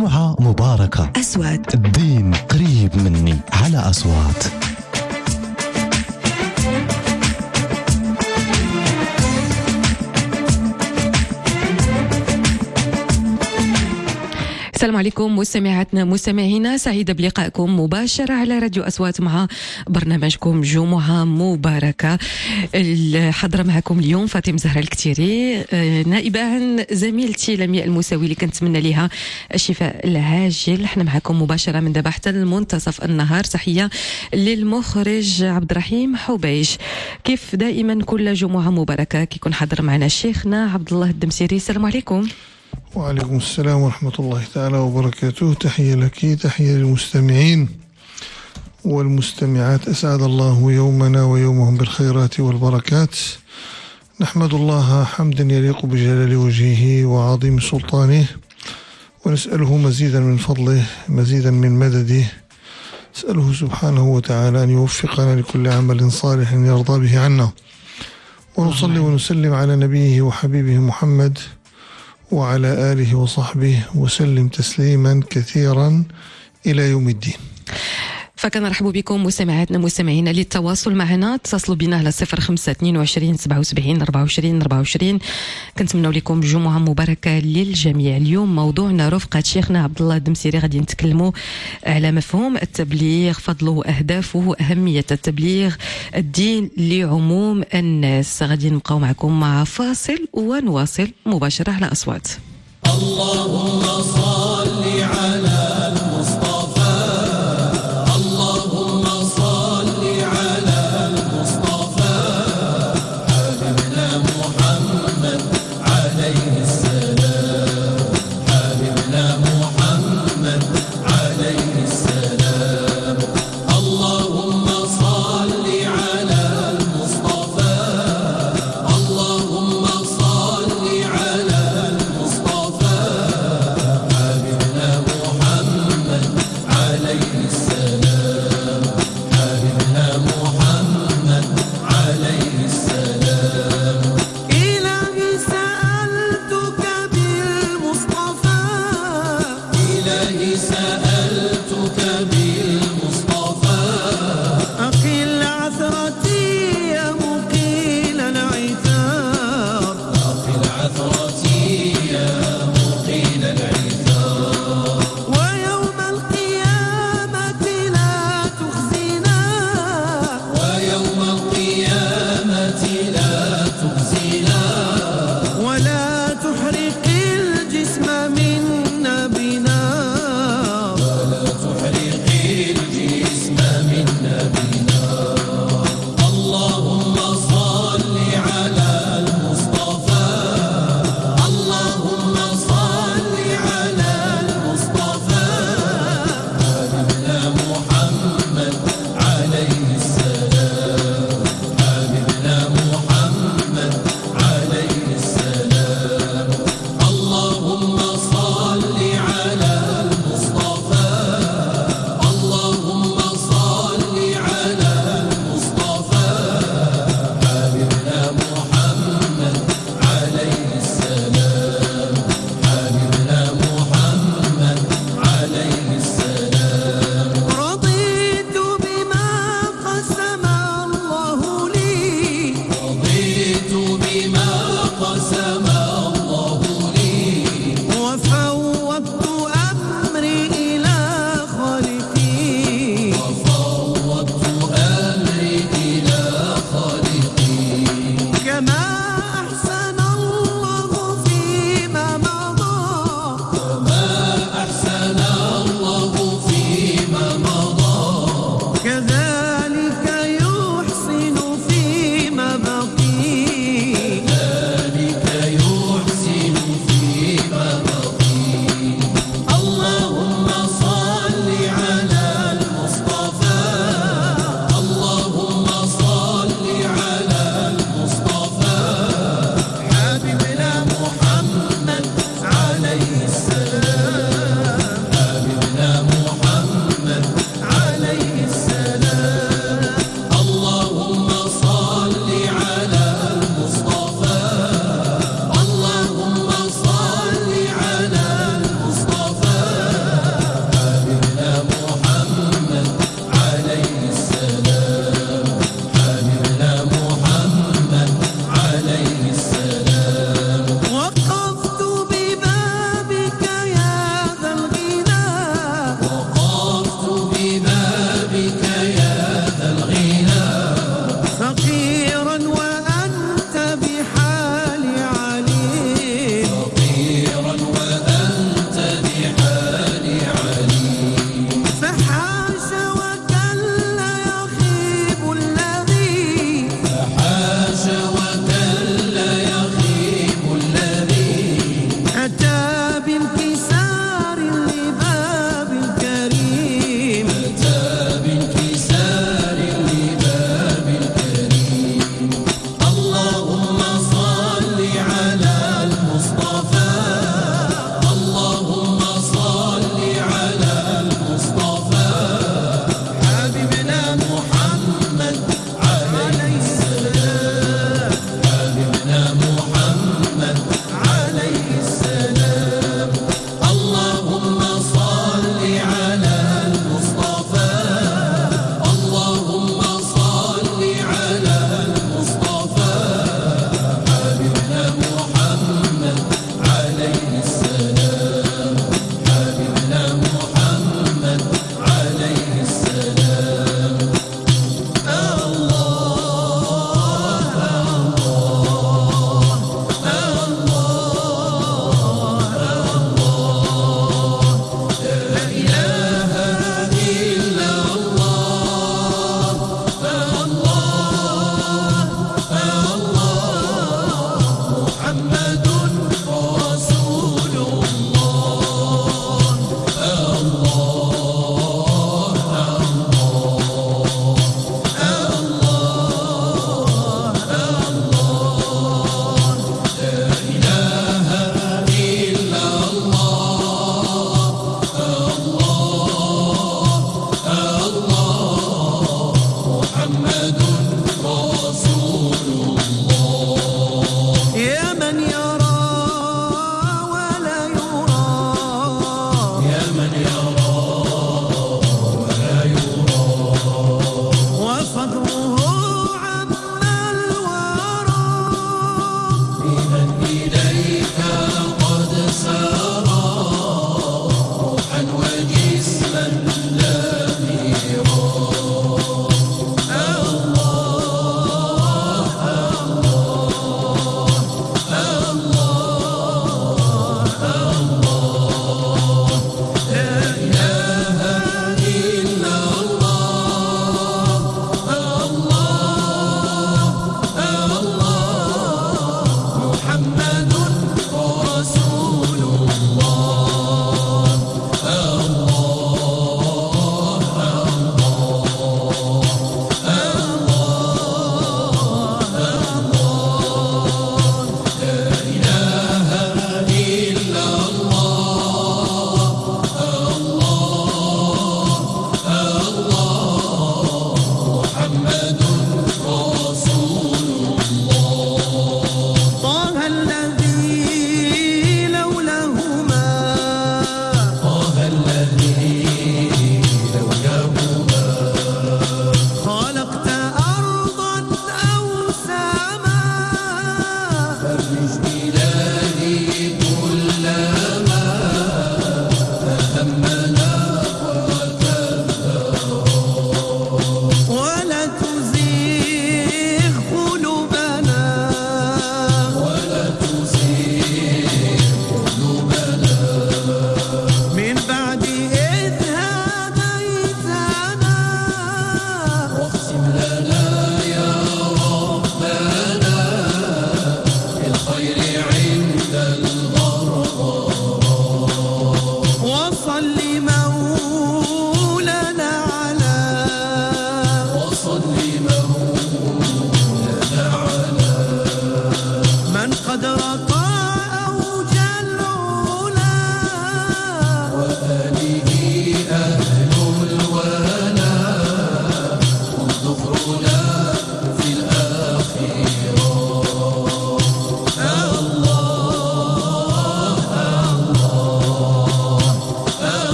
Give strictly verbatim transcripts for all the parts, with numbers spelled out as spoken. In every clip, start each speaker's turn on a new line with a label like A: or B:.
A: جمعة مباركة.
B: أصوات
A: الدين قريب مني على أصوات.
C: السلام عليكم مستمعاتنا مستمعينا، سعيدة بلقائكم مباشرة على راديو أصوات مع برنامجكم جمعة مباركة. الحضرة معكم اليوم فاطمة زهرة الكتيري، نائبة عن زميلتي لمياء الموسوي اللي كنتمنى لها الشفاء العاجل. احنا معكم مباشرة من دابا حتى المنتصف النهار. تحية للمخرج عبد الرحيم حبيش. كيف دائما كل جمعة مباركة كيكون حاضر معنا شيخنا عبد الله الدمسيري. السلام عليكم.
D: وعليكم السلام ورحمة الله تعالى وبركاته. تحية لك، تحية للمستمعين والمستمعات. أسعد الله يومنا ويومهم بالخيرات والبركات. نحمد الله حمدا يليق بجلال وجهه وعظيم سلطانه، ونسأله مزيدا من فضله، مزيدا من مدده. نسأله سبحانه وتعالى أن يوفقنا لكل عمل صالح يرضى به عنا، ونصلي ونسلم على نبيه وحبيبه محمد وعلى آله وصحبه وسلم تسليما كثيرا إلى يوم الدين.
C: فكنرحب بكم مستمعاتنا مستمعينا. للتواصل معنا اتصلوا بنا على صفر خمسة اثنين وعشرين سبعة وسبعين أربعة وعشرين أربعة وعشرين. كنتمنوا لكم جمعة مباركة للجميع. اليوم موضوعنا رفقة شيخنا عبد الله الدمسيري، غادي نتكلموا على مفهوم التبليغ، فضله وأهدافه، أهمية التبليغ، الدين لعموم الناس. غادي نبقاو معكم مع فاصل ونواصل مباشرة على أصوات.
E: اللهم صل على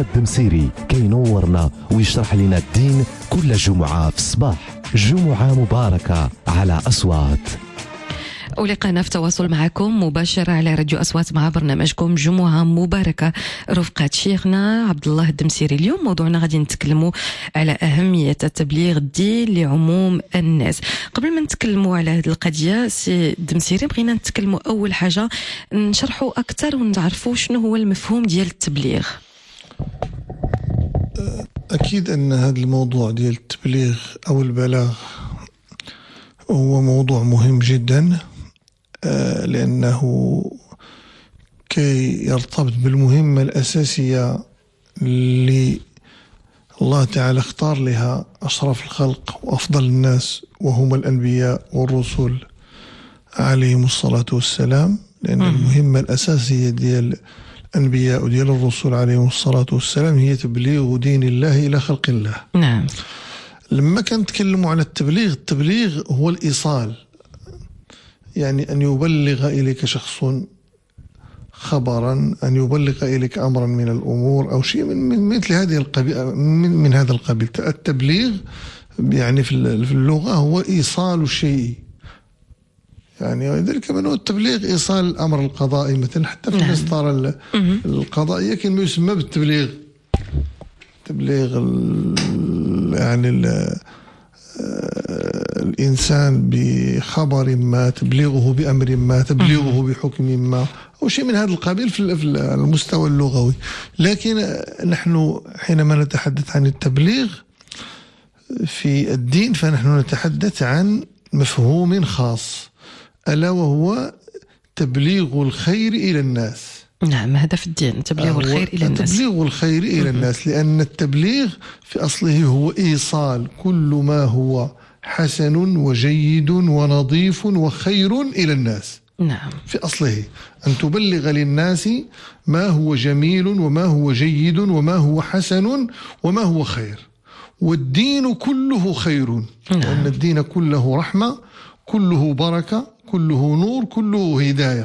A: الله الدمسيري كينورنا ويشرح لنا الدين كل جمعة في الصباح. جمعة مباركة على أصوات.
C: ولقانا في تواصل معكم مباشرة على راديو أصوات مع برنامجكم جمعة مباركة رفقة شيخنا عبد الله الدمسيري. اليوم موضوعنا غادي نتكلموا على أهمية التبليغ الدين لعموم الناس. قبل ما نتكلموا على هذه القضية سي الدمسيري بغينا نتكلموا أول حاجة نشرحوا أكثر ونعرفوا شنو هو المفهوم ديال التبليغ.
D: أكيد أن هذا الموضوع ديال التبليغ أو البلاغ هو موضوع مهم جدا، لأنه كي يرتبط بالمهمة الأساسية اللي الله تعالى اختار لها أشرف الخلق وأفضل الناس وهم الأنبياء والرسل عليهم الصلاة والسلام. لأن المهمة الأساسية ديال الأنبياء وديال الرسل عليهم الصلاة والسلام هي تبليغ دين الله إلى خلق الله.
C: نعم.
D: لما كنتكلموا على التبليغ، التبليغ هو الإيصال، يعني أن يبلغ إليك شخص خبرا، أن يبلغ إليك أمرا من الأمور أو شيء من, من مثل هذه القبيل من, من هذا القبيل. التبليغ يعني في اللغة هو إيصال الشيء، يعني ولذلك من هو التبليغ إيصال الأمر القضائي مثلا، حتى في الإصدار القضائية كان يسمى بالتبليغ. تبليغ يعني ال الإنسان بخبر ما، تبليغه بأمر ما، تبليغه بحكم ما أو شيء من هذا القبيل في المستوى اللغوي. لكن نحن حينما نتحدث عن التبليغ في الدين فنحن نتحدث عن مفهوم خاص، ألا وهو تبليغ الخير إلى الناس.
C: نعم، هذا في الدين تبليغ الخير إلى الناس.
D: تبليغ الخير إلى الناس، لأن التبليغ في أصله هو إيصال كل ما هو حسن وجيد ونظيف وخير إلى الناس.
C: نعم.
D: في أصله أن تبلغ للناس ما هو جميل وما هو جيد وما هو حسن وما هو خير. والدين كله خير. نعم. لأن الدين كله رحمة، كله بركة، كله نور، كله هداية.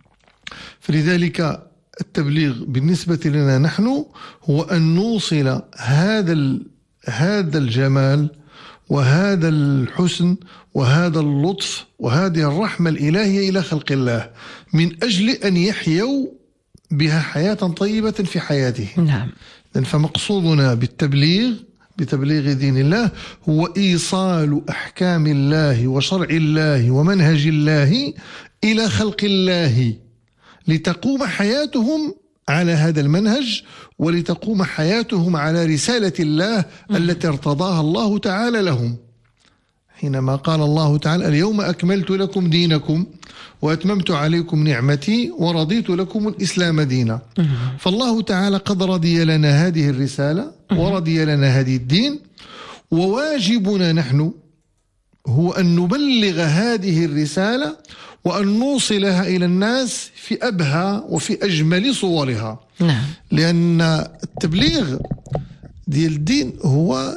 D: فلذلك التبليغ بالنسبة لنا نحن هو أن نوصل هذا هذا الجمال وهذا الحسن وهذا اللطف وهذه الرحمة الإلهية إلى خلق الله، من أجل أن يحيوا بها حياة طيبة في حياتهم.
C: نعم.
D: فمقصودنا بالتبليغ بتبليغ دين الله هو إيصال أحكام الله وشرع الله ومنهج الله إلى خلق الله، لتقوم حياتهم على هذا المنهج ولتقوم حياتهم على رسالة الله التي ارتضاها الله تعالى لهم. حينما قال الله تعالى: اليوم أكملت لكم دينكم وأتممت عليكم نعمتي ورضيت لكم الإسلام دينا. فالله تعالى قد رضي لنا هذه الرسالة ورضي لنا هذه الدين، وواجبنا نحن هو أن نبلغ هذه الرسالة وأن نوصلها إلى الناس في أبهى وفي أجمل صورها.
C: نعم.
D: لأن التبليغ ديال الدين هو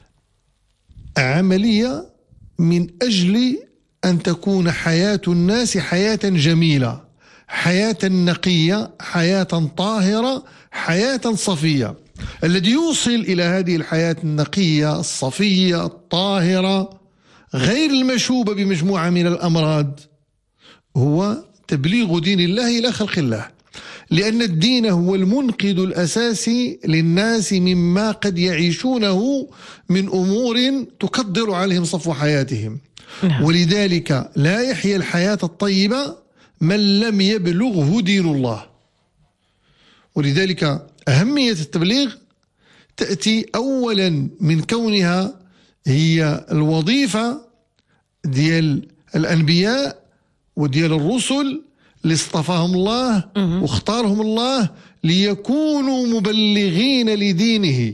D: عملية من أجل أن تكون حياة الناس حياة جميلة، حياة نقية، حياة طاهرة، حياة صفية. الذي يوصل إلى هذه الحياة النقية الصفية الطاهرة غير المشوبة بمجموعة من الأمراض هو تبليغ دين الله إلى خلق الله، لأن الدين هو المنقذ الأساسي للناس مما قد يعيشونه من أمور تكدر عليهم صفو حياتهم. نعم. ولذلك لا يحيا الحياة الطيبة من لم يبلغه دين الله. ولذلك أهمية التبليغ تأتي أولا من كونها هي الوظيفة ديال الأنبياء وديال الرسل اللي اصطفاهم الله واختارهم الله ليكونوا مبلغين لدينه.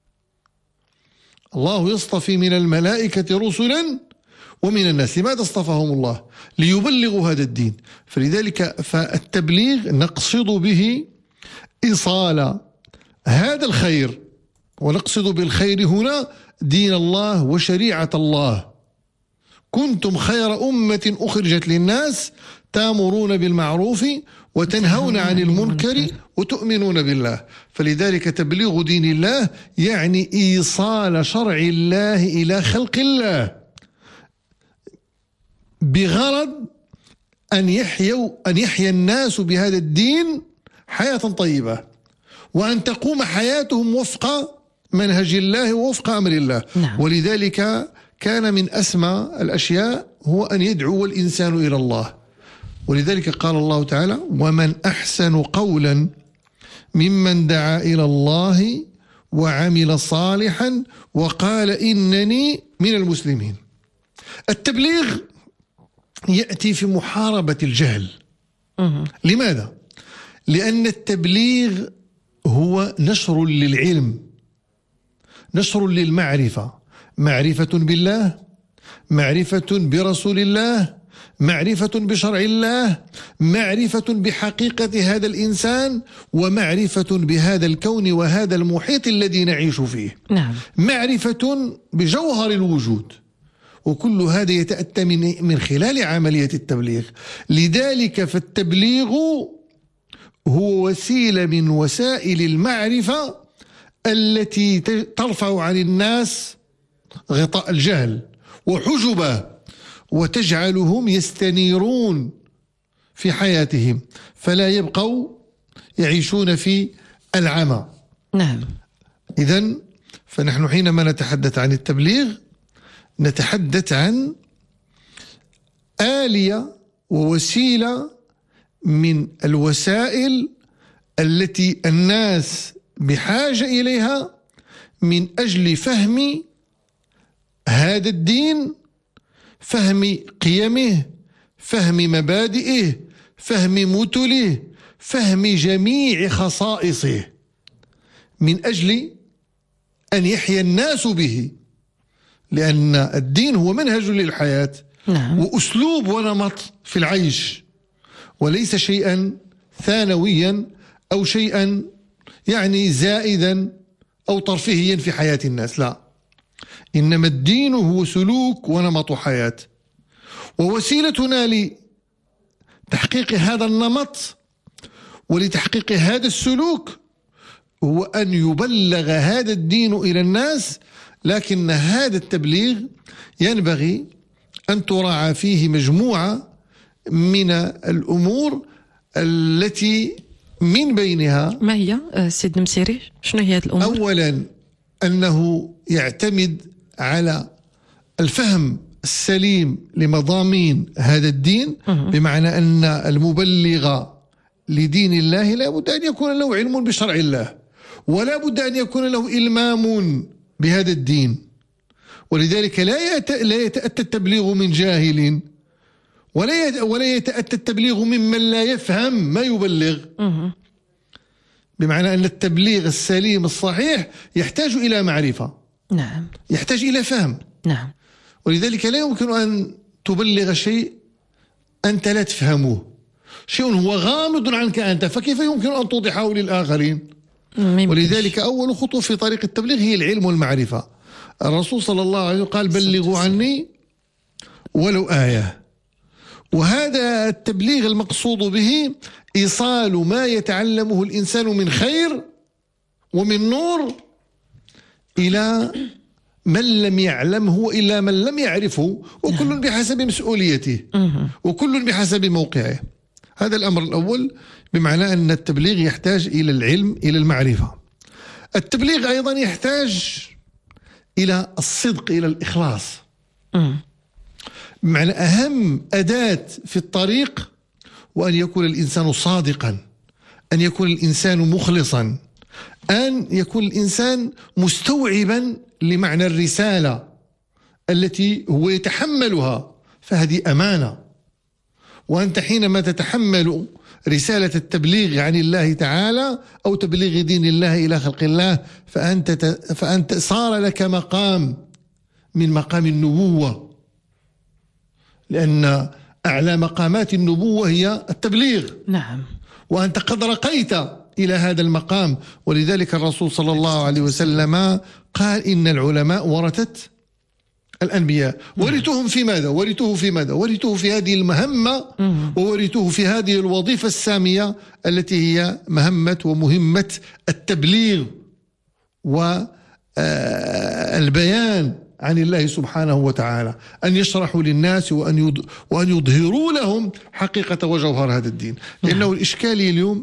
D: الله يصطفي من الملائكة رسلا ومن الناس. لماذا اصطفاهم الله؟ ليبلغوا هذا الدين. فلذلك فالتبليغ نقصد به إيصال هذا الخير، ونقصد بالخير هنا دين الله وشريعة الله. كنتم خير أمة أخرجت للناس تأمرون بالمعروف وتنهون عن المنكر وتؤمنون بالله. فلذلك تبليغ دين الله يعني إيصال شرع الله إلى خلق الله بغرض أن يحيوا أن يحيا الناس بهذا الدين حياة طيبة، وأن تقوم حياتهم وفق منهج الله ووفق أمر الله.
C: نعم.
D: ولذلك كان من أسمى الأشياء هو أن يدعو الإنسان إلى الله. ولذلك قال الله تعالى: ومن أحسن قولا ممن دعا إلى الله وعمل صالحا وقال إنني من المسلمين. التبليغ يأتي في محاربة الجهل. لماذا؟ لأن التبليغ هو نشر للعلم، نشر للمعرفة، معرفة بالله، معرفة برسول الله، معرفة بشرع الله، معرفة بحقيقة هذا الإنسان، ومعرفة بهذا الكون وهذا المحيط الذي نعيش فيه.
C: نعم.
D: معرفة بجوهر الوجود، وكل هذا يتأتى من من خلال عملية التبليغ. لذلك فالتبليغ هو وسيلة من وسائل المعرفة التي ترفع عن الناس غطاء الجهل وحجبه، وتجعلهم يستنيرون في حياتهم فلا يبقوا يعيشون في العمى.
C: نعم.
D: إذن فنحن حينما نتحدث عن التبليغ نتحدث عن آلية ووسيلة من الوسائل التي الناس بحاجة إليها من أجل فهم هذا الدين، فهم قيمه، فهم مبادئه، فهم مثله، فهم جميع خصائصه، من أجل أن يحيا الناس به. لأن الدين هو منهج للحياة.
C: نعم.
D: وأسلوب ونمط في العيش، وليس شيئا ثانويا أو شيئا يعني زائدا أو ترفيهيا في حياة الناس، لا، إنما الدين هو سلوك ونمط حياة. ووسيلتنا لتحقيق هذا النمط ولتحقيق هذا السلوك هو أن يبلغ هذا الدين إلى الناس. لكن هذا التبليغ ينبغي أن تراعى فيه مجموعة من الأمور التي من بينها
C: ما هي سيد مسيري؟ شنو هي هذه الأمور؟
D: أولا أنه يعتمد على الفهم السليم لمضامين هذا الدين، بمعنى أن المبلغ لدين الله لا بد أن يكون له علم بشرع الله، ولا بد أن يكون له إلمام بهذا الدين. ولذلك لا يتأتى التبليغ من جاهل، ولا ولا يتأتى التبليغ ممن لا يفهم ما يبلغ. بمعنى أن التبليغ السليم الصحيح يحتاج إلى معرفة.
C: نعم.
D: يحتاج إلى فهم.
C: نعم.
D: ولذلك لا يمكن أن تبلغ شيء أنت لا تفهمه، شيء هو غامض عنك أنت، فكيف يمكن أن توضحه للآخرين؟ ولذلك أول خطوة في طريق التبليغ هي العلم والمعرفة. الرسول صلى الله عليه وسلم قال: بلغوا عني ولو آية. وهذا التبليغ المقصود به إيصال ما يتعلمه الإنسان من خير ومن نور إلى من لم يعلمه إلا من لم يعرفه، وكل بحسب مسؤوليته وكل بحسب موقعه. هذا الأمر الأول، بمعنى أن التبليغ يحتاج إلى العلم، إلى المعرفة. التبليغ أيضا يحتاج إلى الصدق، إلى الإخلاص. بمعنى أهم أداة في الطريق وأن يكون الإنسان صادقا، أن يكون الإنسان مخلصا، أن يكون الإنسان مستوعبا لمعنى الرسالة التي هو يتحملها، فهذه أمانة. وأنت حينما تتحمل رسالة التبليغ عن الله تعالى أو تبليغ دين الله إلى خلق الله، فأنت فأنت صار لك مقام من مقام النبوة، لأن أعلى مقامات النبوة هي التبليغ.
C: نعم.
D: وأنت قد رقيت إلى هذا المقام. ولذلك الرسول صلى الله عليه وسلم قال: إن العلماء ورثة الأنبياء ورثوهم في ماذا؟ ورثوه في ماذا؟ ورثوه في هذه المهمة وورثوه في هذه الوظيفة السامية التي هي مهمة ومهمة التبليغ والبيان عن الله سبحانه وتعالى، أن يشرحوا للناس وأن وأن يظهروا لهم حقيقة وجوهر هذا الدين. لأنه الإشكالية اليوم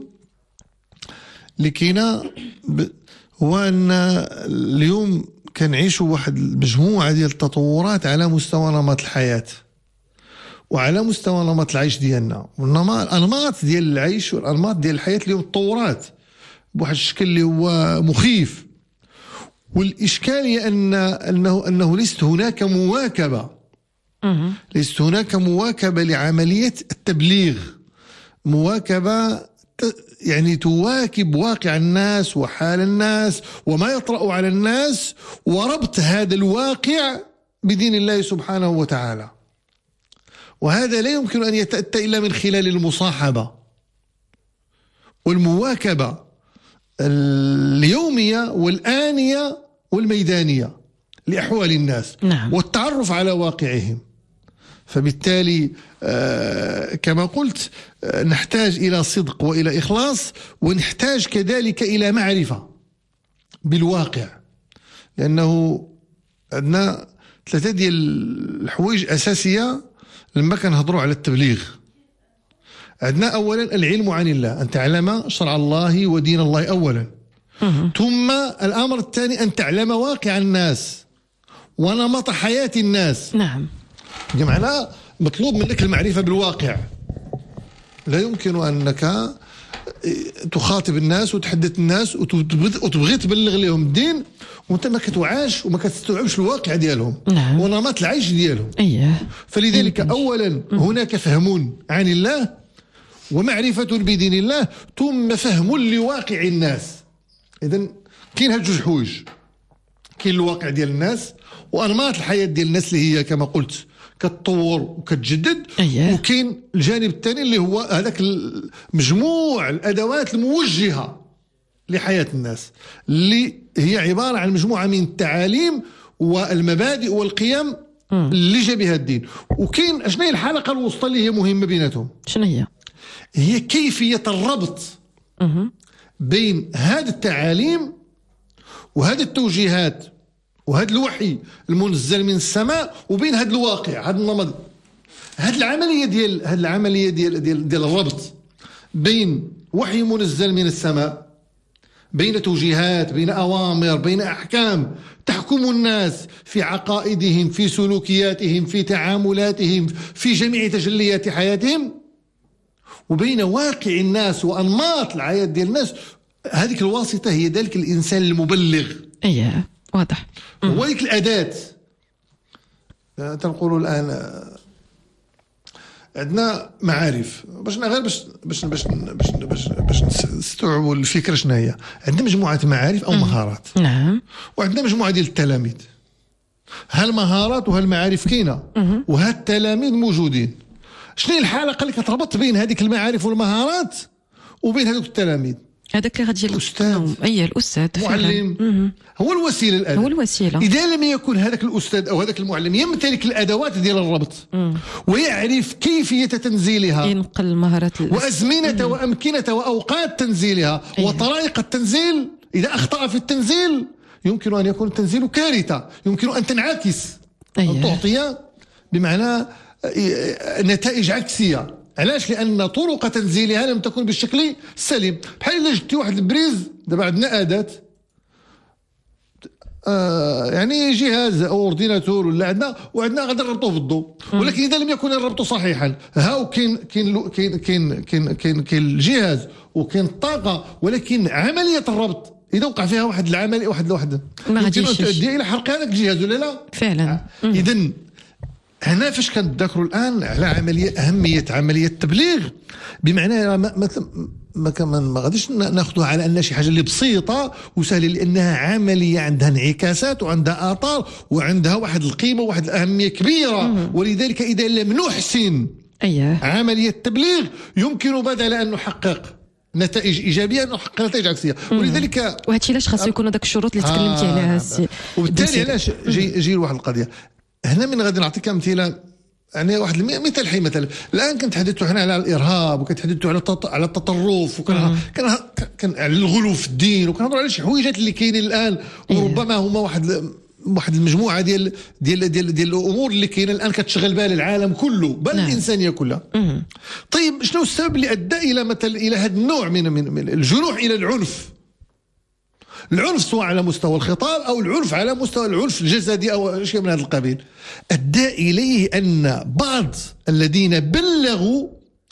D: لكينا هو أن اليوم كنعيشوا واحد المجموعة ديال التطورات على مستوى نمط الحياة وعلى مستوى نمط العيش ديالنا، والأنماط ديال العيش والأنماط ديال الحياة اليوم تطورات بواحد الشكل اللي هو مخيف. والإشكالية أن أنه أنه ليست هناك مواكبة ليست هناك مواكبة لعملية التبليغ، مواكبة يعني تواكب واقع الناس وحال الناس وما يطرأ على الناس، وربط هذا الواقع بدين الله سبحانه وتعالى. وهذا لا يمكن أن يتأتى إلا من خلال المصاحبة والمواكبة اليومية والآنية والميدانية لأحوال الناس.
C: نعم.
D: والتعرف على واقعهم. فبالتالي آه كما قلت آه نحتاج إلى صدق وإلى إخلاص، ونحتاج كذلك إلى معرفة بالواقع، لأنه عندنا ثلاثة ديال الحوايج أساسية لما كنهضروا على التبليغ. عندنا أولا العلم عن الله، أن تعلم شرع الله ودين الله أولا. ثم الأمر الثاني أن تعلم واقع الناس ونمط حياة الناس.
C: نعم.
D: بمعنى مطلوب منك المعرفة بالواقع. لا يمكن أنك تخاطب الناس وتحدث الناس وتبغي تبلغ لهم الدين وانت ما كتوعاش وما كتستوعبش الواقع ديالهم.
C: نعم.
D: ونمط العيش ديالهم.
C: أيه.
D: فلذلك أولا هناك فهم عن الله ومعرفة بدين الله، ثم فهم لواقع الناس. إذن كاين هاد جوج حوايج، كاين الواقع ديال الناس وأنماط الحياة ديال الناس اللي هي كما قلت كتطور وكتجدد.
C: أيه.
D: وكاين الجانب الثاني اللي هو هذاك مجموع الأدوات الموجهة لحياة الناس، اللي هي عبارة عن مجموعة من التعاليم والمبادئ والقيم اللي جا بها الدين. وكاين شنو هي الحلقة الوسطى اللي هي مهمة بيناتهم؟
C: شنو هي؟
D: هي كيفية الربط بين هذه التعاليم وهذه التوجيهات وهذا الوحي المنزل من السماء وبين هذا الواقع، هذا النمط، هذه العملية ديال هذه العملية ديال ديال ديال الربط بين وحي منزل من السماء، بين توجيهات، بين أوامر، بين أحكام تحكم الناس في عقائدهم، في سلوكياتهم، في تعاملاتهم، في جميع تجليات حياتهم، وبين واقع الناس وأنماط الحياة ديال الناس. هذيك الواسطة هي ذلك الإنسان المبلغ.
C: أيه واضح.
D: هو ذيك الأداة. تنقولوا الآن عندنا معارف باش غير باش باش باش باش باش, باش نستوعبوا الفكرة شنو هي. عندنا مجموعة معارف أو مهارات.
C: نعم.
D: وعندنا مجموعة ديال التلاميذ. هالمهارات وهالمعارف كاينة وهالتلاميذ موجودين. شنو هي الحلقة اللي كتربط بين هذيك المعارف والمهارات وبين هذوك التلاميذ؟
C: هذاك اللي غادي
D: الأستاذ.
C: أي الأستاذ
D: معلم. هو الوسيلة الآن.
C: هو الوسيلة.
D: إذا لم يكن هذاك الأستاذ أو هذاك المعلم يمتلك الأدوات ديال الربط مم. ويعرف كيفية تنزيلها،
C: ينقل مهارات
D: وأزمنة وأمكنة وأوقات تنزيلها. أيه. وطرائق التنزيل، إذا أخطأ في التنزيل يمكن أن يكون التنزيل كارثة، يمكن أن تنعكس. أيه. أن تعطي بمعنى نتائج عكسية. علاش؟ لأن طرق تنزيلها لم تكن بالشكل السليم. بحال إلا جبتي واحد البريز، دابا عندنا أداة آه يعني جهاز أو أورديناتور ولا عندنا وعندنا غادي نربطوه في الضوء، ولكن إذا لم يكن الربط صحيحا، هاو كاين كاين كاين كاين كاين كاين كاين الجهاز وكاين الطاقة، ولكن عملية الربط إذا وقع فيها واحد العملية واحد واحد يمكن أن تؤدي إلى حرق هذاك الجهاز ولا لا؟
C: فعلا.
D: إذن هنا فاش كنتذكروا الآن على عملية أهمية عملية التبليغ، بمعنى مثلا ما كمان ما غاديش ناخذوها على أنها شي حاجة اللي بسيطة وسهلة، لأنها عملية عندها انعكاسات وعندها آثار وعندها واحد القيمة وواحد الأهمية كبيرة. مم. ولذلك إذا لم نحسن
C: أيه.
D: عملية التبليغ يمكن بدل أن نحقق نتائج إيجابية أن نحقق نتائج عكسية.
C: مم.
D: ولذلك
C: وهادشي علاش خاصو يكون هذاك الشروط اللي تكلمتي عليها.
D: وبالتالي علاش جي جي واحد القضية هنا من غادي نعطيك امثله، يعني واحد مثال حي مثلا الان كنتحدثوا حنا على الارهاب وكنتحدثوا على على التطرف وكان كان كان على الغلو في الدين وكنهضروا على شي حويجات اللي كاينين الان وربما هما واحد واحد المجموعه ديال ديال ديال ديال الامور اللي كاينه الان كتشغل بال العالم كله بل نعم. الانسانيه كلها. طيب شنو السبب اللي ادى الى مثلا الى هذا النوع من من الجروح الى العنف؟ العنف سواء على مستوى الخطاب او العنف على مستوى العنف الجسدي او شيء من هذا القبيل، ادى اليه ان بعض الذين بلغوا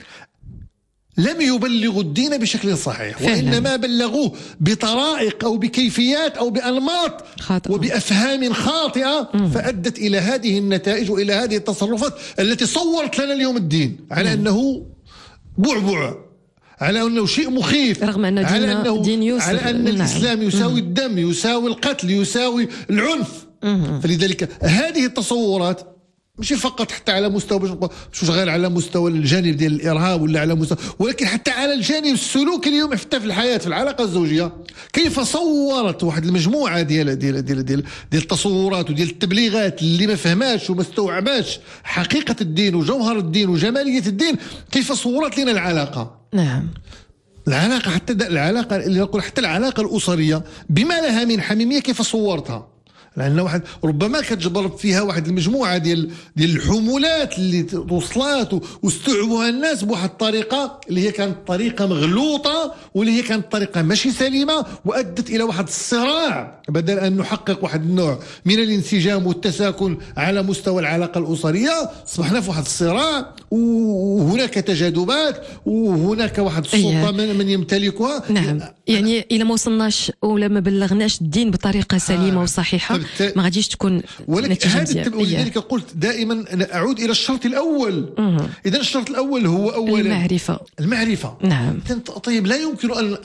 D: لم يبلغوا الدين بشكل صحيح فعلا. وإنما بلغوه بطرائق أو بكيفيات أو بأنماط خاطئة. وبأفهام خاطئة مم. فأدت إلى هذه النتائج وإلى هذه التصرفات التي صورت لنا اليوم الدين على مم. أنه بعبع، على أنه شيء مخيف،
C: رغم أن
D: على أنه
C: دين يوسف،
D: على أن نعم. الإسلام يساوي مم. الدم، يساوي القتل، يساوي العنف مم. فلذلك هذه التصورات ماشي فقط حتى على مستوى مش غير على مستوى الجانب ديال الارهاب ولا على مستوى، ولكن حتى على الجانب السلوكي اليوم حتى في الحياه في العلاقه الزوجيه، كيف صورت واحد المجموعه ديال ديال ديال ديال, ديال التصورات وديال التبليغات اللي ما فهماش وما استوعباش حقيقه الدين وجوهر الدين وجماليه الدين، كيف صورت لنا العلاقه.
C: نعم.
D: العلاقه حتى العلاقه اللي نقول حتى العلاقه الاسريه بما لها من حميميه كيف صورتها. لأن واحد ربما كتجبر فيها واحد المجموعة ديال ديال الحمولات اللي توصلات واستوعبوها الناس بواحد الطريقة اللي هي كانت طريقة مغلوطة واللي هي كانت طريقة ماشي سليمة، وأدت إلى واحد الصراع بدل أن نحقق واحد النوع من الانسجام والتساكن على مستوى العلاقة الأسرية. صبحنا في واحد الصراع وهناك تجاذبات وهناك واحد السلطة من, من يمتلكها.
C: نعم. يعني إلى ما وصلناش ولا ما بلغناش الدين بطريقة سليمة آه. وصحيحة ما غاديش تكون نتيجة مزيانة.
D: ولذلك قلت دائما أنا أعود إلى الشرط الأول. إذا الشرط الأول هو أولا
C: المعرفة.
D: المعرفة.
C: نعم.
D: طيب لا يمكن أن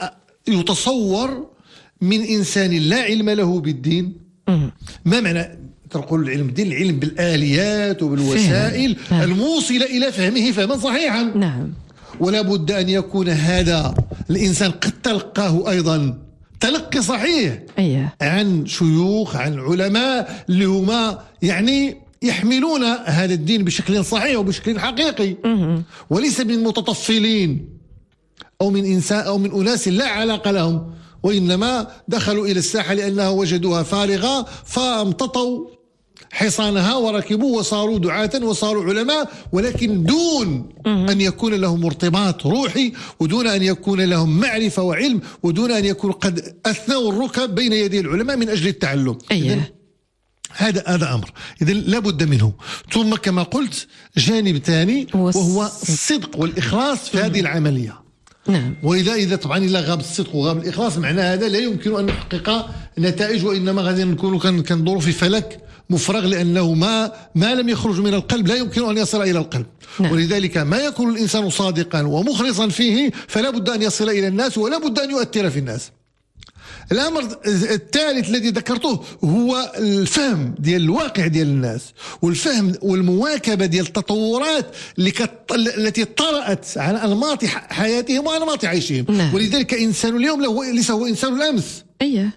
D: يتصور من إنسان لا علم له بالدين. مم. ما معنى تقول العلم بالدين؟ العلم بالآليات وبالوسائل نعم. الموصلة إلى فهمه فهما صحيحا.
C: نعم.
D: ولا بد أن يكون هذا الإنسان قد تلقاه أيضا تلقي صحيح
C: أيه.
D: عن شيوخ، عن علماء اللي هما يعني يحملون هذا الدين بشكل صحيح وبشكل حقيقي، مم. وليس من متطفلين أو من إنسان أو من أناس لا علاقة لهم، وإنما دخلوا إلى الساحة لأنها وجدوها فارغة فامتطوا حصانها وركبوا وصاروا دعاة وصاروا علماء، ولكن دون أن يكون لهم ارتباط روحي ودون أن يكون لهم معرفة وعلم ودون أن يكونوا قد أثنوا الركب بين يدي العلماء من أجل التعلم.
C: أيه.
D: هذا هذا أمر إذن لا بد منه. ثم كما قلت جانب ثاني وهو الصدق والإخلاص في هذه العملية.
C: نعم.
D: وإذا إذا طبعا إلا غاب الصدق وغاب الإخلاص معنى هذا لا يمكن أن نحقق نتائج، وإنما غادي نكونوا كندوروا في فلك مفرغ، لأنه ما ما لم يخرج من القلب لا يمكن أن يصل إلى القلب. نعم. ولذلك ما يكون الإنسان صادقا ومخلصا فيه فلا بد أن يصل إلى الناس ولا بد أن يؤثر في الناس. الأمر الثالث الذي ذكرته هو الفهم ديال الواقع ديال الناس والفهم والمواكبة ديال التطورات اللي كت... التي طرأت على أنماط حياتهم وأنماط عيشهم.
C: نعم.
D: ولذلك إنسان اليوم هو ليس هو إنسان الأمس.
C: أيه.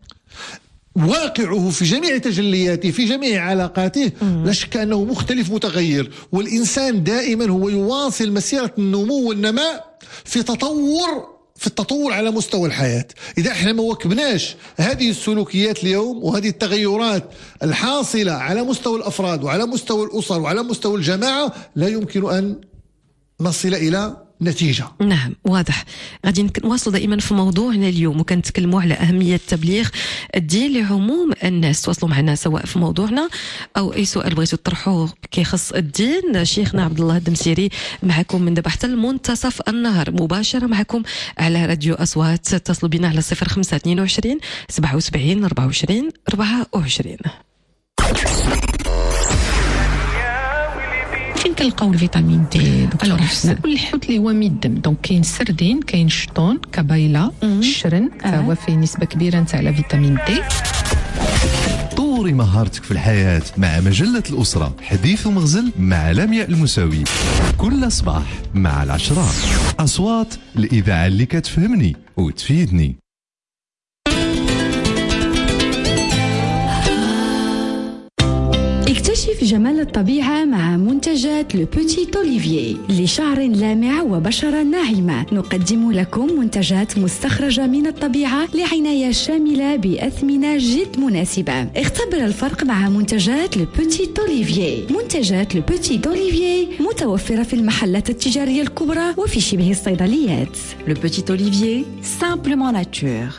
D: واقعه في جميع تجلياته في جميع علاقاته لا شك أنه مختلف متغير، والإنسان دائما هو يواصل مسيرة النمو والنماء في تطور في التطور على مستوى الحياة. إذا احنا ما واكبناش هذه السلوكيات اليوم وهذه التغيرات الحاصلة على مستوى الأفراد وعلى مستوى الأسر وعلى مستوى الجماعة لا يمكن أن نصل إلى نتيجة.
C: نعم واضح. غادي نواصلوا دائما في موضوعنا اليوم وكنتكلموا على أهمية تبليغ الدين لعموم الناس. تواصلوا معنا سواء في موضوعنا أو أي سؤال بغيتوا تطرحوه كيخص الدين. شيخنا عبد الله الدمسيري معكم من دابا حتى المنتصف النهار مباشرة معكم على راديو أصوات. اتصلوا بنا على صفر خمسة اثنين وعشرين سبعة وسبعين أربعة وعشرين أربعة وعشرين.
B: فين كنلقاو الفيتامين دي؟ الوغ حنا كل الحوت اللي هو من الدم، دونك كاين السردين، كاين الشطون، كبايله، الشرن تا هو فيه نسبه كبيره نتاع الفيتامين دي.
A: طوري مهارتك في الحياة مع مجلة الأسرة حديث ومغزل مع لمياء المساوي كل صباح مع العشرة. أصوات الإذاعة اللي كتفهمني وتفيدني.
F: اكتشف استكشف جمال الطبيعة مع منتجات لو بوتيت أوليفيي. لشعر لامع وبشرة ناعمة نقدم لكم منتجات مستخرجة من الطبيعة لعناية شاملة بأثمنة جد مناسبة. اختبر الفرق مع منتجات لو بوتيت أوليفيي. منتجات لو بوتيت أوليفيي متوفرة في المحلات التجارية الكبرى وفي شبه الصيدليات.
G: Le Petit Olivier, simplement nature.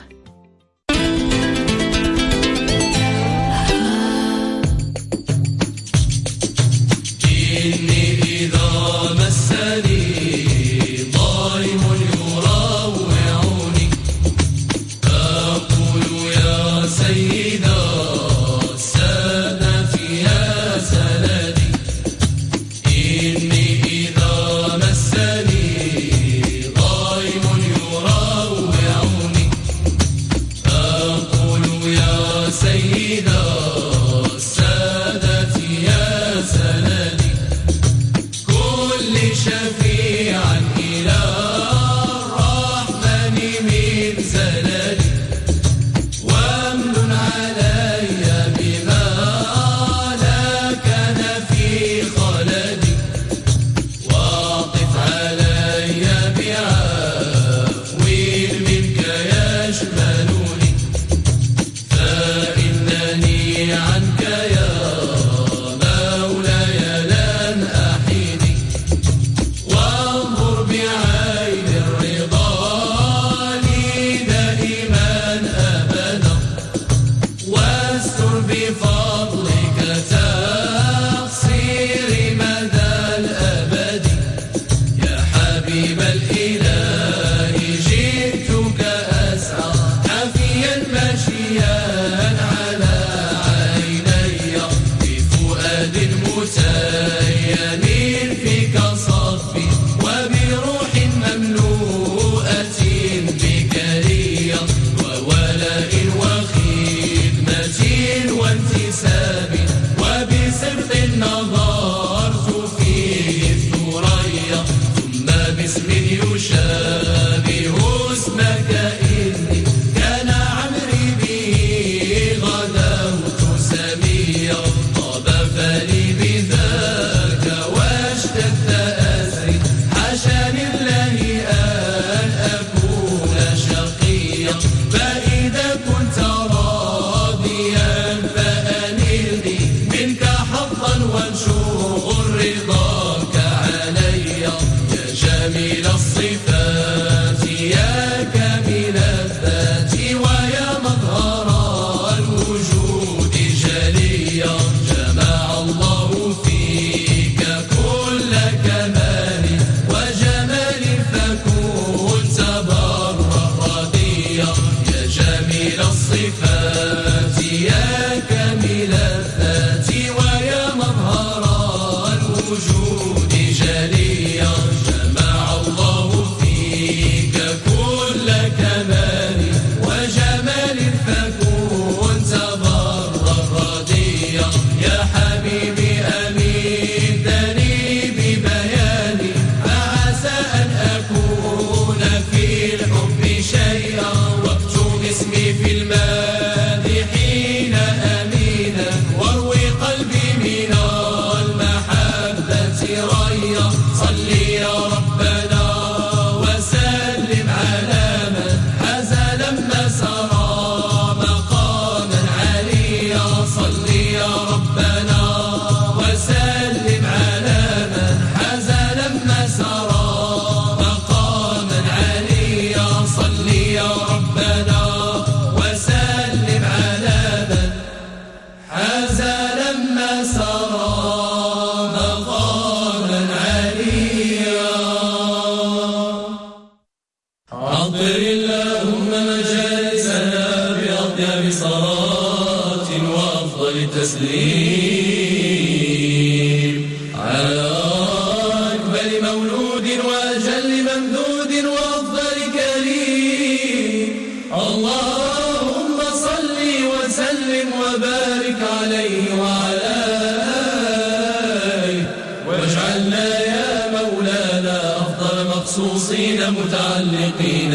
E: متعلقين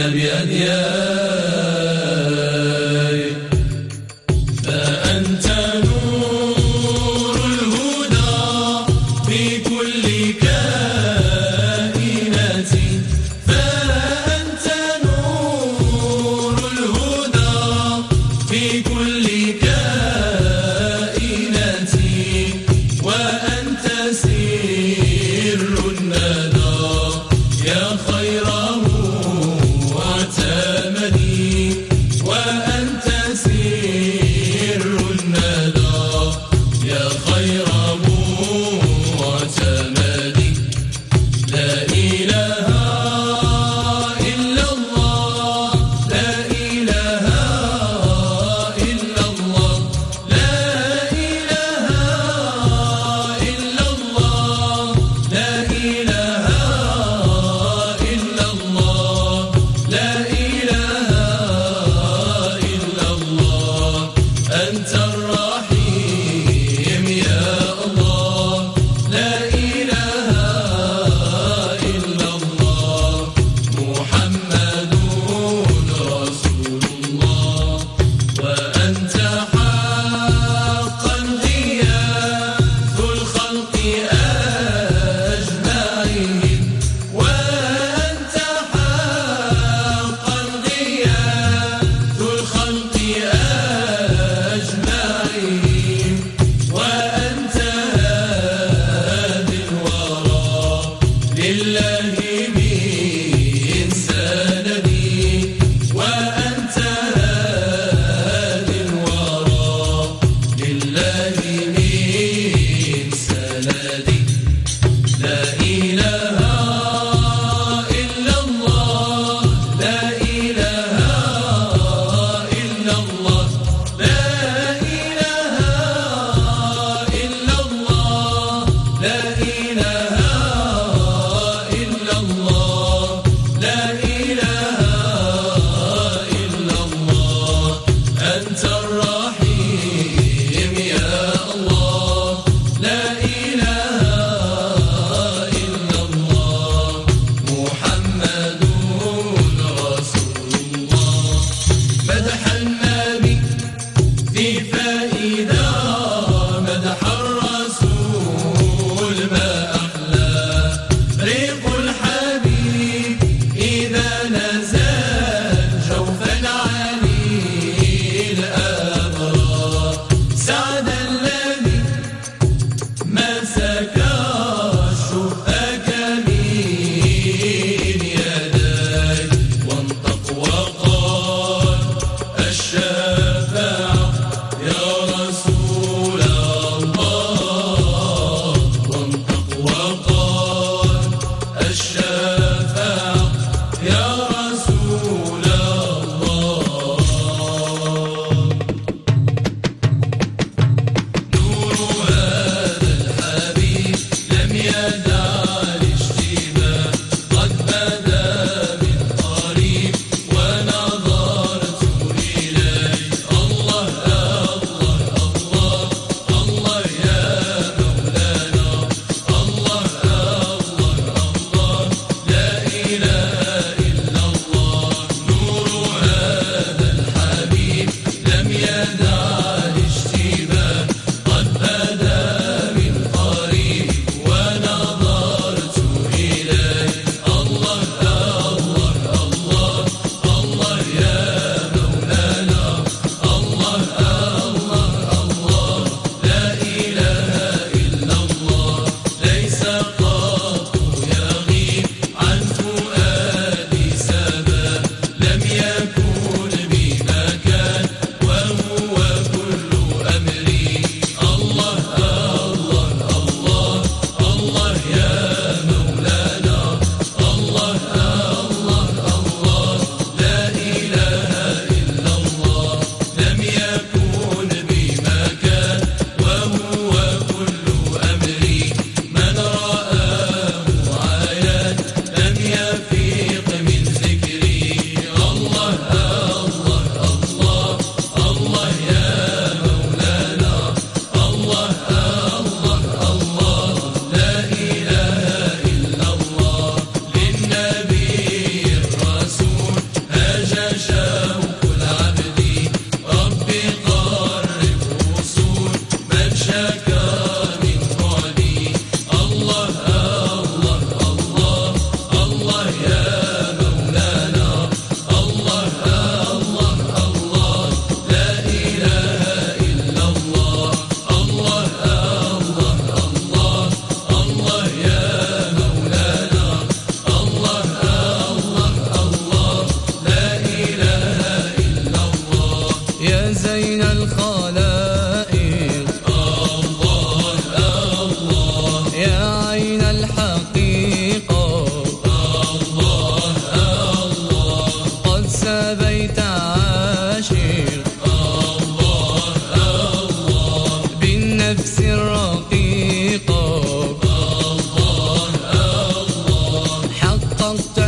E: بأديائك فأنت نور الهدى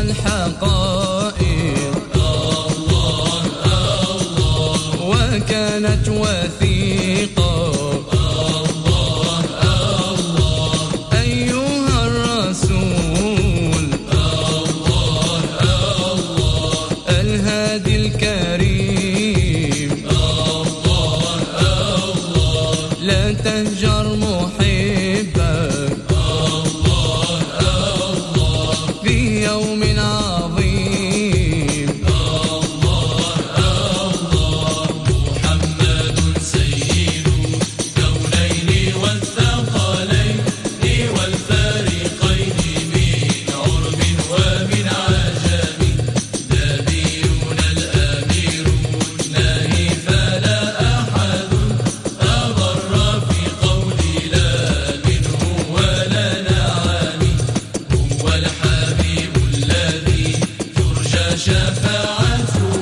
E: والحقائق الله الله وكانت وثيقة الله الله أيها الرسول الله الله الهادي الكريم الله الله لا تهجر محبك الله الله في يوم عظيم الله الله محمد سيد الكونين والثقلين والفريقين من عرب ومن عجم نبينا الأمير الناهي فلا أحد أبر في قولي لا منه ولا نعم هو الحبيب الذي ترجى شفاعته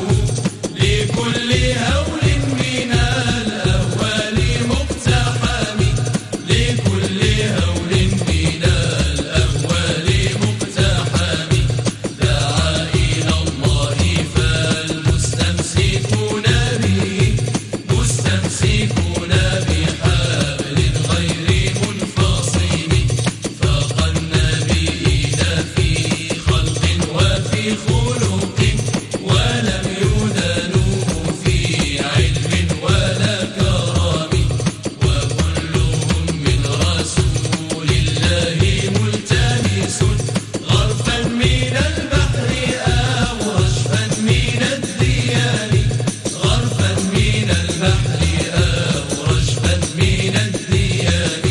E: لكل هول من الأهوال مقتحم لكل هول من الأهوال مقتحم دعا إلى الله فالمستمسكون به مستمسكون بحبل غير منفصم فوق النبيين في خلق وفي خلق ولم يدانوا في علم ولا كرم وكلهم من رسول الله ملتمس غرفا من البحر أو رشفا من الديان غرفا من البحر أو رشفا من الديان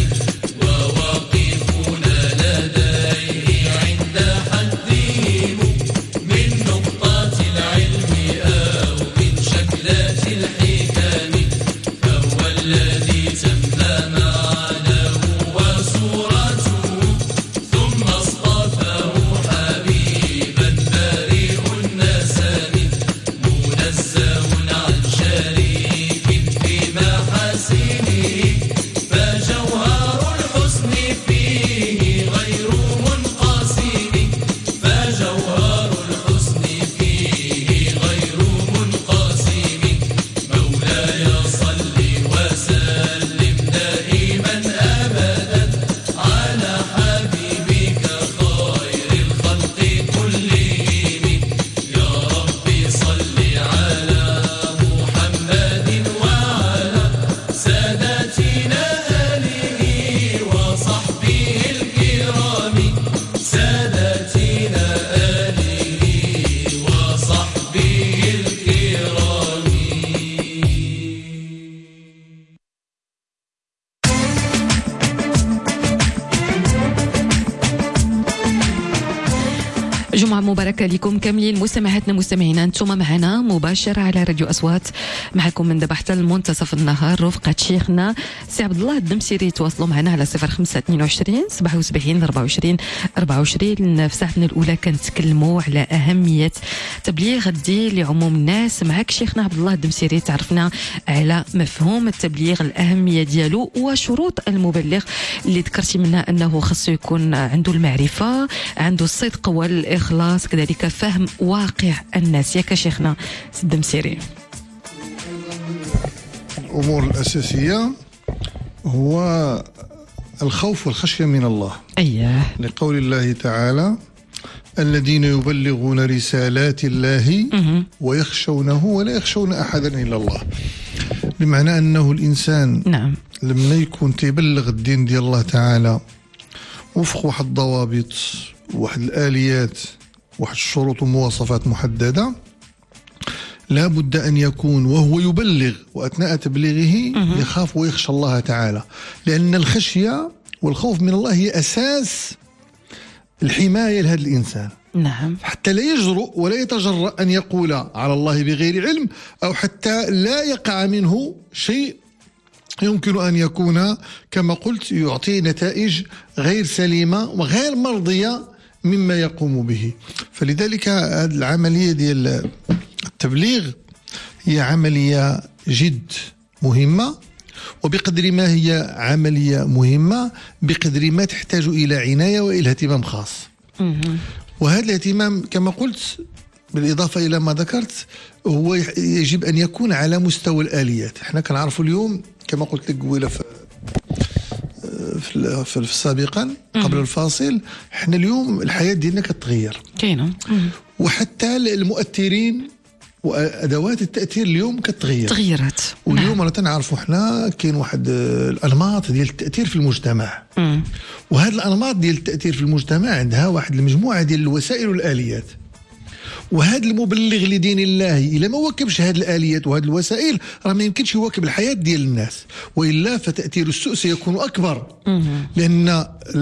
E: وواقفون لديه عند حدهم من نقطات العلم أو من شكلات الحكم فهو الذي تم معناه وصورته ثم اصطفاه حبيبا بريء النسم منزه عن شريك في محاسنه فجوهر الحسن فيه غير منقسم فجوهر الحسن فيه غير منقسم مولاي صل وسلم دائما أبدا على حبيبك خير الخلق كلهم يا ربي صل على محمد وعلى ساداتنا آله وصحبه الكرام ساداتنا آله وصحبه الكرام
C: جمعة مباركة لكم كاملين مستمعاتنا مستمعينا، انتم معنا مباشرة على راديو أصوات، معكم من دابا حتى المنتصف النهار رفقة شيخنا سي عبد الله الدمسيري. تواصلوا معنا على صفر خمسة اثنين وعشرين سبعة وسبعين أربعة وعشرين أربعة وعشرين. في ساعتنا الأولى كنتكلموا على أهمية تبليغ الدين لعموم الناس. معك شيخنا عبد الله الدمسيري تعرفنا على مفهوم التبليغ، الأهمية ديالو وشروط المبلغ اللي ذكرتي منها أنه خصو يكون عنده المعرفة، عنده الصدق والإخلاص، كذلك فهم واقع الناس. ياك شيخنا الدمسيري؟
D: الأمور الأساسية هو الخوف والخشية من الله.
C: أيوه.
D: لقول الله تعالى الذين يبلغون رسالات الله ويخشونه ولا يخشون أحدا إلا الله، بمعنى أنه الإنسان
C: نعم
D: لما يكون تيبلغ الدين ديال الله تعالى وفق واحد الضوابط واحد الآليات واحد الشروط ومواصفات محددة، لا بد أن يكون وهو يبلغ وأثناء تبليغه يخاف ويخشى الله تعالى، لأن الخشية والخوف من الله هي أساس الحماية لهذا الإنسان.
C: نعم.
D: حتى لا يجرؤ ولا يتجرأ أن يقول على الله بغير علم، أو حتى لا يقع منه شيء يمكن أن يكون كما قلت يعطي نتائج غير سليمة وغير مرضية مما يقوم به. فلذلك هذه العملية ديال التبليغ هي عملية جد مهمة، وبقدر ما هي عملية مهمة بقدر ما تحتاج إلى عناية وإلى اهتمام خاص. وهذا الاهتمام كما قلت بالإضافة إلى ما ذكرت هو يجب أن يكون على مستوى الآليات. احنا كنعرفوا اليوم كما قلت لك قبيله في في, في سابقا قبل الفاصل، احنا اليوم الحياة ديالنا كتغير
C: كاينه،
D: وحتى المؤثرين وادوات التاثير اليوم كتغير
C: تغيرت.
D: واليوم راه تنعرفوا حنا كاين واحد الانماط ديال التاثير في المجتمع، وهذه الانماط ديال التاثير في المجتمع عندها واحد المجموعه ديال الوسائل والاليات، وهذا المبلغ لدين الله الا ما واكبش هذه الاليات وهذه الوسائل راه ما يمكنش يواكب الحياه ديال الناس، والا فتاثير السوء سيكون اكبر. لان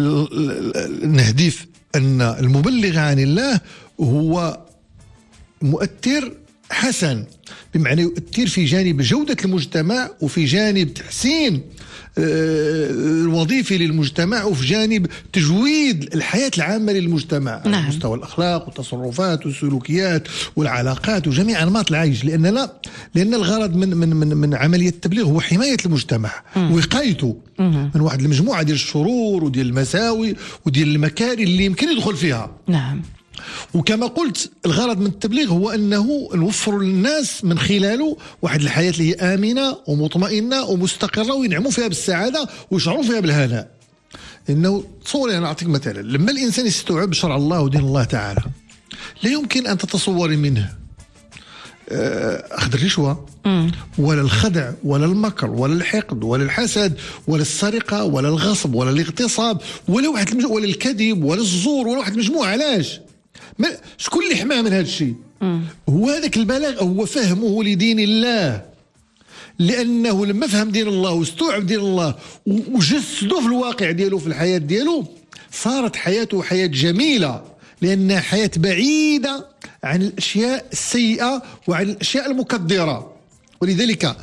D: نهدف ان المبلغ عن الله هو مؤثر حسن، بمعنى يؤثر في جانب جودة المجتمع وفي جانب تحسين الوظيفي للمجتمع وفي جانب تجويد الحياة العامة للمجتمع.
C: نعم.
D: على مستوى الأخلاق والتصرفات والسلوكيات والعلاقات وجميع أنماط العيش، لأن لا لأن الغرض من من من, من عملية التبليغ هو حماية المجتمع ووقايته من واحد المجموعة ديال الشرور وديال المساوي وديال المكاره اللي يمكن يدخل فيها.
C: نعم.
D: وكما قلت الغرض من التبليغ هو أنه نوفر للناس من خلاله واحد الحياة اللي هي آمنة ومطمئنة ومستقرة وينعموا فيها بالسعادة ويشعروا فيها بالهناء. إنه تصوري أنا أعطيك مثلا، لما الإنسان يستوعب شرع الله ودين الله تعالى لا يمكن أن تتصوري منه أخذ الرشوة ولا الخدع ولا المكر ولا الحقد ولا الحسد ولا السرقة ولا الغصب ولا الاغتصاب ولا واحد المجموعة ولا الكذب ولا الزور ولا واحد المجموعة. علاش؟ شكون اللي حماه من هذا الشيء؟ هو هذاك البلاغ، هو فهمه لدين الله، لأنه لما فهم دين الله واستوعب دين الله وجسده في الواقع ديالو في الحياة ديالو صارت حياته حياة جميلة، لأنها حياة بعيدة عن الأشياء السيئة وعن الأشياء المكدرة. ولذلك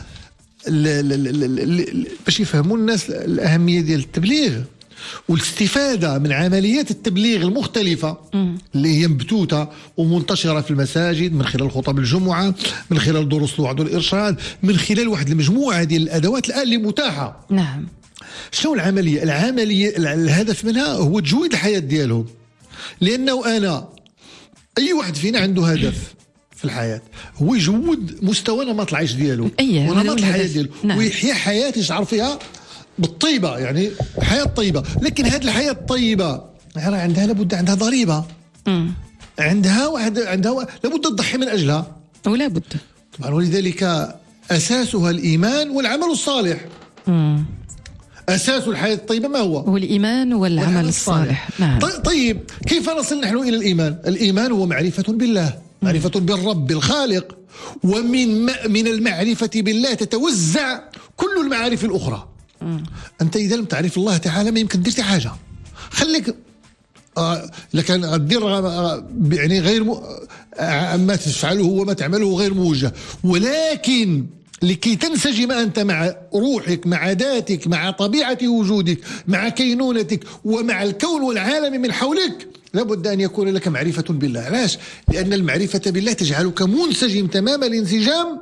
D: باش يفهموا الناس الأهمية ديال التبليغ والاستفادة من عمليات التبليغ المختلفة اللي هي مبتوتة ومنتشرة في المساجد من خلال خطب الجمعة، من خلال دروس الوعظ والإرشاد، من خلال واحد المجموعة ديال الأدوات الآن اللي متاحة.
C: نعم.
D: شنو العملية؟ العملية الهدف منها هو تجويد الحياة ديالهم، لأنه أنا أي واحد فينا عنده هدف في الحياة هو يجود مستوى نمط العيش ديالو
C: أيه
D: ونمط الحياة ديالو.
C: نعم.
D: ويحيا حياة يشعر فيها بالطيبة، يعني حياة طيبة. لكن هذه الحياة الطيبة راه عندها لابد عندها ضريبة، مم. عندها واحد عندها و... لابد تضحي من أجلها
C: ولا بد
D: طبعا. ولذلك أساسها الإيمان والعمل الصالح. مم. أساس الحياة الطيبة ما هو؟
C: هو الإيمان والعمل الصالح. نعم.
D: طيب كيف نصل نحن إلى الإيمان؟ الإيمان هو معرفة بالله، معرفة بالرب الخالق، ومن من المعرفة بالله تتوزع كل المعارف الأخرى. مم. أنت إذا لم تعرف الله تعالى ما يمكن دير حاجة. خليك آه لكن الدير يعني غير م... آه ما تفعله وما تعمله غير موجه، ولكن لكي تنسجم أنت مع روحك مع ذاتك مع طبيعة وجودك مع كينونتك ومع الكون والعالم من حولك لابد أن يكون لك معرفة بالله. علاش؟ لأن المعرفة بالله تجعلك منسجم تمام الانسجام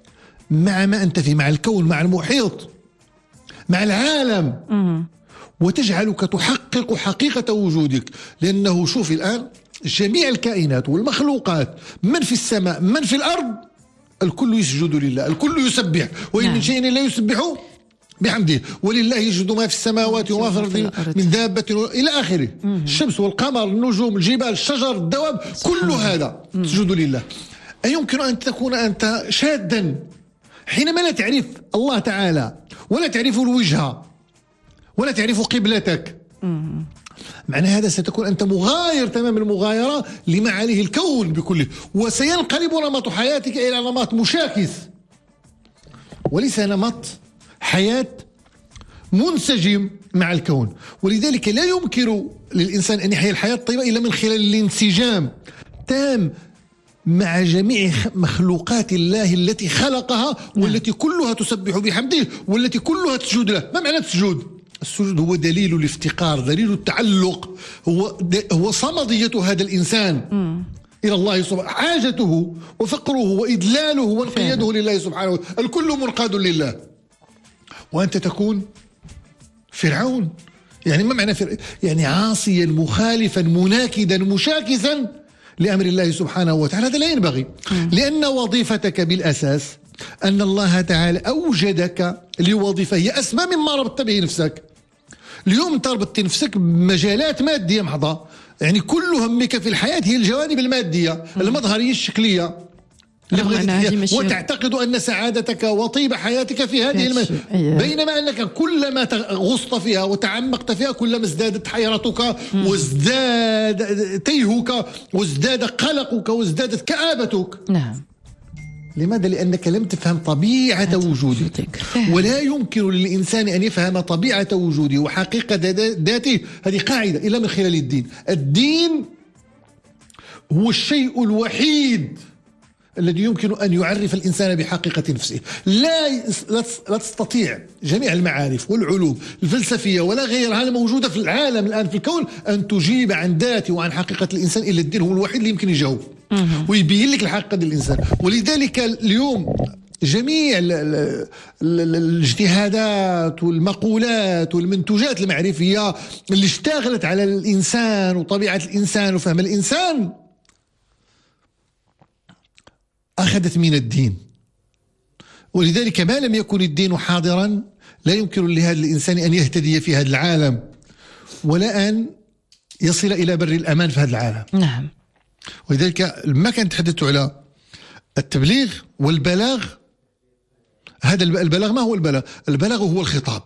D: مع ما أنت فيه، مع الكون مع المحيط مع العالم، وتجعلك تحقق حقيقة وجودك. لأنه شوفي الآن جميع الكائنات والمخلوقات من في السماء من في الأرض الكل يسجد لله، الكل يسبح، وإن من شيء لا يسبح بحمده ولله يسجد ما في السماوات وما في الأرض من دابة إلى آخره. الشمس والقمر النجوم الجبال الشجر الدواب كل هذا تسجد لله. أيمكن أن تكون أنت شادا حينما لا تعرف الله تعالى ولا تعرف الوجهة ولا تعرف قبلتك؟ معنى هذا ستكون أنت مغاير تمام المغايرة لما عليه الكون بكله، وسينقلب نمط حياتك إلى نمط مشاكس وليس نمط حياة منسجم مع الكون. ولذلك لا يمكن للإنسان أن يحيا الحياة الطيبة إلا من خلال الانسجام تام مع جميع مخلوقات الله التي خلقها والتي كلها تسبح بحمده والتي كلها تسجد له. ما معنى السجود؟ السجود هو دليل الافتقار، دليل التعلق، هو هو صمدية هذا الإنسان م. إلى الله سبحانه، حاجته وفقره وإدلاله وانقياده لله سبحانه وتعالى، الكل منقاد لله. وأنت تكون فرعون
H: يعني ما معنى فر... يعني عاصيا مخالفا مناكدا مشاكسا لأمر الله سبحانه وتعالى، هذا لا ينبغي. لأن وظيفتك بالأساس أن الله تعالى أوجدك لوظيفة هي أسمى مما ربطت به نفسك. اليوم أنت ربطت نفسك بمجالات مادية محضة، يعني كل همك في الحياة هي الجوانب المادية المظهرية الشكلية، وتعتقد أن سعادتك وطيب حياتك في هذه الم... بينما أنك كلما غصت فيها وتعمقت فيها كلما ازدادت حيرتك وازداد تيهك وازداد قلقك وازدادت كآبتك.
C: نعم.
H: لماذا؟ لأنك لم تفهم طبيعة وجودك، ولا يمكن للإنسان أن يفهم طبيعة وجوده وحقيقة ذاته، هذه قاعدة، إلا من خلال الدين. الدين هو الشيء الوحيد الذي يمكن أن يعرف الإنسان بحقيقة نفسه. لا لا تستطيع جميع المعارف والعلوم الفلسفية ولا غيرها الموجودة في العالم الآن في الكون أن تجيب عن ذاته وعن حقيقة الإنسان، إلا الدين هو الوحيد اللي يمكن يجاوب ويبين لك الحقيقة ديال الإنسان. ولذلك اليوم جميع الاجتهادات والمقولات والمنتوجات المعرفية اللي اشتغلت على الإنسان وطبيعة الإنسان وفهم الإنسان أخذت من الدين. ولذلك ما لم يكن الدين حاضرا لا يمكن لهذا الإنسان أن يهتدي في هذا العالم ولا أن يصل إلى بر الأمان في هذا العالم.
C: نعم.
H: ولذلك ما كان تحدثت على التبليغ والبلاغ. هذا البلاغ ما هو البلاغ؟ البلاغ هو الخطاب،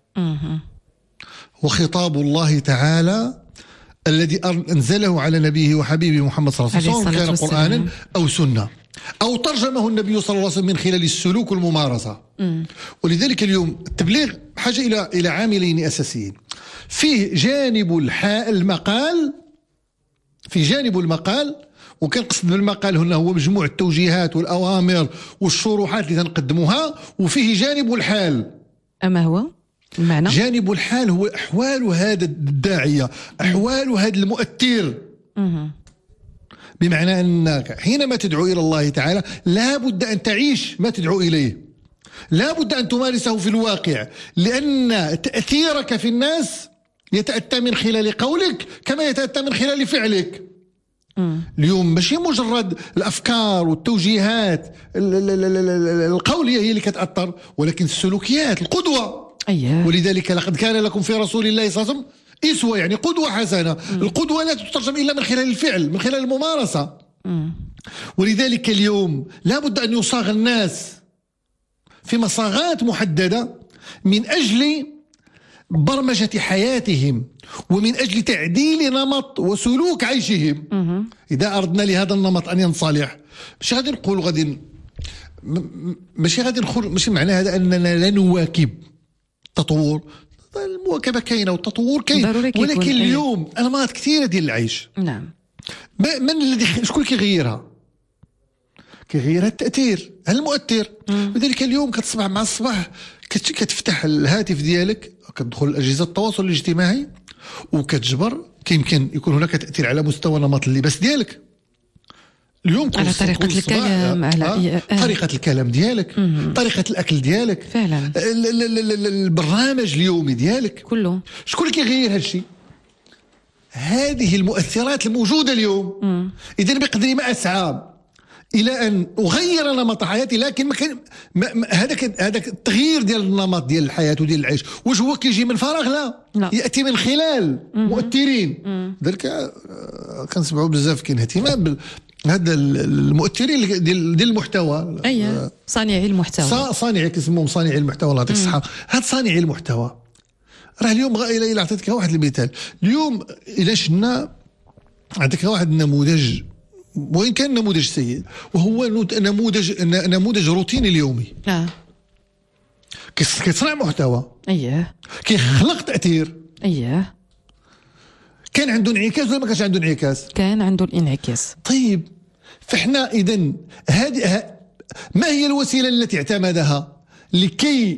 H: وخطاب الله تعالى الذي أنزله على نبيه وحبيبه محمد صلى الله عليه وسلم، سواء كان قرآنا أو سنة أو ترجمه النبي صلى الله عليه وسلم من خلال السلوك والممارسة. مم. ولذلك اليوم التبليغ بحاجة إلى إلى عاملين أساسيين. فيه جانب المقال، في جانب المقال، وكان قصد بالمقال هنا هو مجموع التوجيهات والأوامر والشروحات اللي تنقدموها، وفيه جانب الحال.
C: أما هو المعنى؟
H: جانب الحال هو أحوال هذا الداعية، أحوال هذا المؤثر. مم. بمعنى أنك حينما تدعو إلى الله تعالى لا بد أن تعيش ما تدعو إليه، لا بد أن تمارسه في الواقع، لأن تأثيرك في الناس يتأتى من خلال قولك كما يتأتى من خلال فعلك. م. اليوم ماشي مجرد الأفكار والتوجيهات القولية هي اللي كتأثر، ولكن السلوكيات، القدوة.
C: أيه.
H: ولذلك لقد كان لكم في رسول الله صلى الله عليه وسلم إسوة، يعني قدوة حسنة. م. القدوة لا تترجم إلا من خلال الفعل، من خلال الممارسة. م. ولذلك اليوم لا بد أن يصاغ الناس في مصاغات محددة من أجل برمجة حياتهم ومن أجل تعديل نمط وسلوك عيشهم. م. إذا أردنا لهذا النمط أن ينصلح، مش غادي نقول غادي ماشي غادي نقول ماشي معنى هذا أننا لا نواكب التطور. المواكبة كاينة والتطور كاين، ولكن اليوم أنماط كثيرة ديال العيش.
C: نعم.
H: من الذي شكون كيغيرها؟ كيغيرها التأثير، المؤثر. لذلك اليوم كتصبح مع الصباح كتفتح الهاتف ديالك، كتدخل أجهزة التواصل الاجتماعي وكتجبر كيمكن يكون هناك تأثير على مستوى نمط اللباس ديالك اليوم،
C: على طريقة الكلام، على
H: آه. طريقة الكلام ديالك، مم. طريقة الأكل ديالك،
C: فعلا
H: البرنامج اليومي ديالك
C: كله.
H: شكون اللي كيغير هذا الشيء؟ هذه المؤثرات الموجودة اليوم. إذا بقدر ما أسعى إلى أن أغير نمط حياتي، لكن ما كان هذاك هذاك التغيير ديال النمط ديال الحياة وديال العيش واش هو كيجي من فراغ؟ لا, لا. يأتي من خلال مم. مؤثرين. ذلك كنسمعوا بزاف كاين اهتمام بال هذا المؤثرين ديال ديال المحتوى.
C: اييه، صانعي المحتوى،
H: صانعي كيسموهم صانعي المحتوى، الله يعطيك الصحة. هاد صانعي المحتوى راه اليوم الى الى عطيتك واحد المثال. اليوم الى شفنا عندك واحد النموذج، وإن كان نموذج سيء، وهو نموذج نموذج روتيني اليومي.
C: اه
H: كيصنع محتوى.
C: اييه.
H: كيخلق تأثير.
C: اييه.
H: كان عنده انعكاس ولا ما كانش عنده انعكاس؟
C: كان عنده الانعكاس.
H: طيب فاحنا اذا هذه ما هي الوسيله التي اعتمدها لكي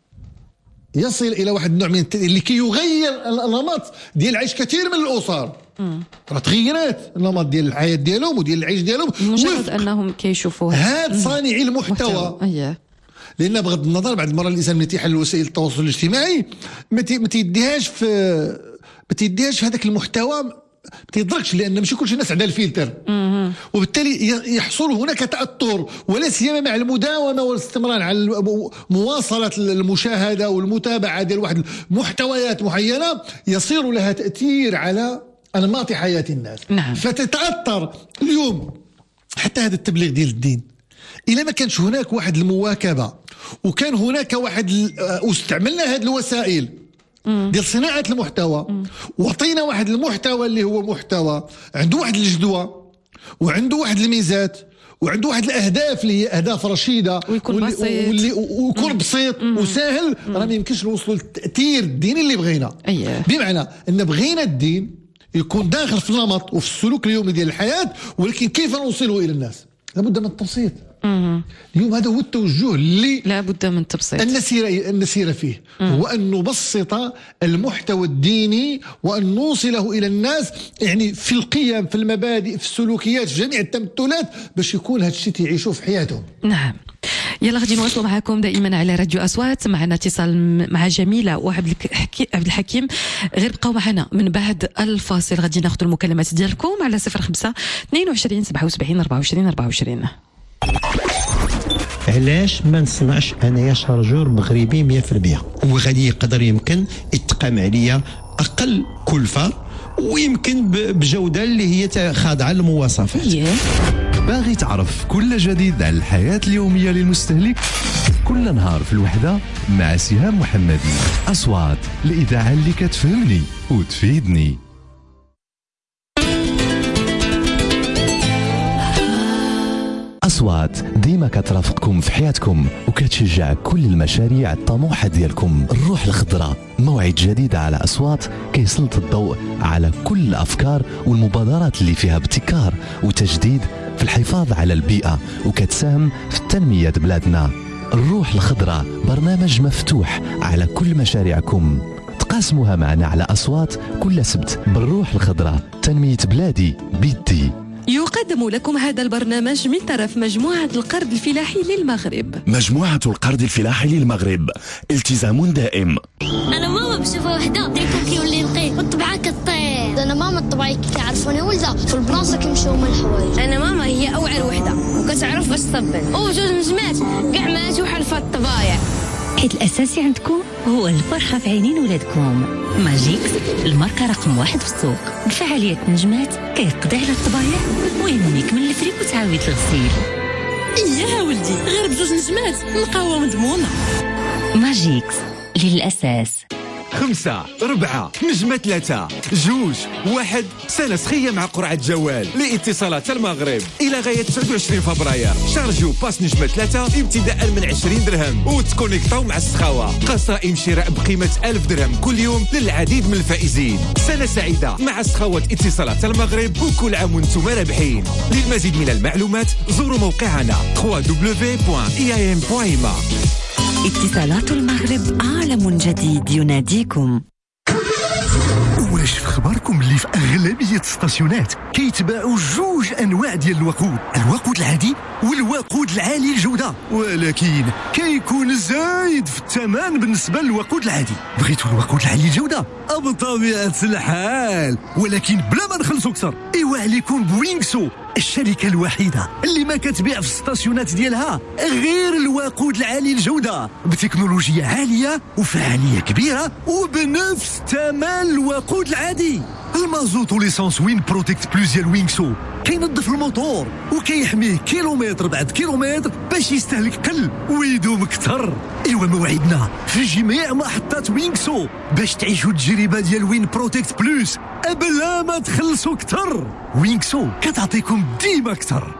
H: يصل الى واحد النوع من التأثير، لكي يغير النمط ديال العيش كثير من الاسر؟ راه تغيرات النمط ديال الحياه ديالهم وديال العيش ديالهم،
C: مجرد انهم كيشوفوا
H: هاد صانعي المحتوى.
C: اييه.
H: لان بغض النظر بعد المره الانسان ملي تيحل وسائل التواصل الاجتماعي ما تيديهاش في ما تيديهاش في هذاك المحتوى، ما تيدركش، لان ماشي كلشي الناس عندها الفلتر، وبالتالي يحصل هناك تاثر، ولا سيما مع المداومه والاستمرار على مواصله المشاهده والمتابعه ديال واحد المحتويات معينه، يصير لها تاثير على انماط حياه الناس.
C: نعم.
H: فتتاثر اليوم حتى هذا التبليغ ديال الدين، إلا ما كانش هناك واحد المواكبة وكان هناك واحد واستعملنا هذه الوسائل ديال صناعة المحتوى وعطينا واحد المحتوى اللي هو محتوى عنده واحد الجدوى وعنده واحد الميزات وعنده واحد الاهداف اللي هي اهداف رشيده
C: ويكون
H: واللي
C: بسيط
H: واللي ويكون بسيط وسهل، راه ما يمكنش نوصلوا للتاثير الديني اللي بغينا.
C: أيه.
H: بمعنى ان بغينا الدين يكون داخل في النمط وفي السلوك اليومي ديال الحياه، ولكن كيف نوصله الى الناس؟ لابد من التبسيط. اليوم هذا هو التوجه اللي
C: لابد من التبسيط
H: النسير النسير فيه، هو أن نبسط المحتوى الديني وأن نوصله إلى الناس، يعني في القيم، في المبادئ، في السلوكيات، في جميع التمثلات، باش يكون هذا الشيء تعيشوا في حياتهم.
C: نعم. يلا غادي نواصلوا معكم دائما على راديو أصوات. معنا اتصال مع جميلة وعبد الحكيم، غير بقاو معنا من بعد الفاصل غادي ناخذ المكالمات ديالكم على صفر خمسة اثنين وعشرين سبعة وسبعين أربعة وعشرين أربعة وعشرين.
I: علاش ما نصنعش انايا شارجور مغربي مية بالمية وغادي يقدر يمكن يتقام عليا اقل كلفه ويمكن بجوده اللي هي خاضعه للمواصفات.
A: باغي تعرف كل جديد عن الحياة اليومية للمستهلك؟ كل نهار في الوحدة مع سهام محمدي. أصوات، الإذاعة اللي كتفهمني وتفيدني. أصوات ديما كترافقكم في حياتكم وكتشجع كل المشاريع الطموحة ديالكم. الروح الخضراء، موعد جديد على أصوات كيسلط الضوء على كل الأفكار والمبادرات اللي فيها ابتكار وتجديد في الحفاظ على البيئة وكتساهم في تنمية بلادنا. الروح الخضراء برنامج مفتوح على كل مشاريعكم، تقاسموها معنا على أصوات كل سبت. بالروح الخضراء تنمية بلادي بيدي.
C: يقدم لكم هذا البرنامج من طرف مجموعة القرض الفلاحي للمغرب.
J: مجموعة القرض الفلاحي للمغرب، التزام دائم.
K: أنا ماما بشوفها وحدة ديكو كيولي نقي والطبعة كطير. أنا ماما الطبعي كيعرفوني ولدها في البلاصة كيمشيو من الحوايج. أنا ماما هي أوعر وحدة وكتعرف باش تصبن. أو جوج نجمات كاع ماتوا حلفة الطبايع.
L: حيت الأساسي عندكم هو الفرحة في عينين ولادكم. ماجيكس الماركة رقم واحد في السوق بفعالية نجمات كيقضي على الطبايع ويهميك من الفريك وتعاود الغسيل.
K: إياها ولدي، غير بجوج نجمات نلقاوها مضمونة.
L: ماجيكس للأساس.
M: خمسة أربعة نجمة ثلاثة جوج واحد سنة سخية مع قرعة جوال لاتصالات المغرب إلى غاية تسعة وعشرين فبراير. شارجوا باس نجمة ثلاثة ابتداء من عشرين درهم وتكونيكتاو مع السخاوة. قصائم شراء بقيمة ألف درهم كل يوم للعديد من الفائزين. سنة سعيدة مع سخاوة اتصالات المغرب وكل عام وانتم رابحين. للمزيد من المعلومات زوروا موقعنا دبليو دبليو دبليو دوت إي آي إم دوت إي إم.
L: اتصالات المغرب عالم جديد يناديكم.
N: واش في خبركم اللي في اغلبيه الستاسيونات كيتباعوا جوج انواع ديال الوقود، الوقود العادي والوقود العالي الجوده، ولكن كيكون زايد في الثمن بالنسبه للوقود العادي. بغيتوا الوقود العالي الجوده بطبيعه الحال، ولكن بلا ما نخلصوا اكثر. ايوا عليكم بوينكسو، الشركه الوحيده اللي ما كتبيع في الستاسيونات ديالها غير الوقود العالي الجوده بتكنولوجيا عاليه وفعاليه كبيره وبنفس ثمن الوقود العادي. المازوت وليسانس وين بروتكت بلوز ديال وينكسو كينظف الموتور وكيحميه كيلومتر بعد كيلومتر باش يستهلك قل ويدوم كثر. ايوا موعدنا في جميع محطات وينكسو باش تعيشوا التجربه ديال وين بروتكت بلوس بلا ما تخلصوا كثر. وينكسو كتعطيكم ديما كثر.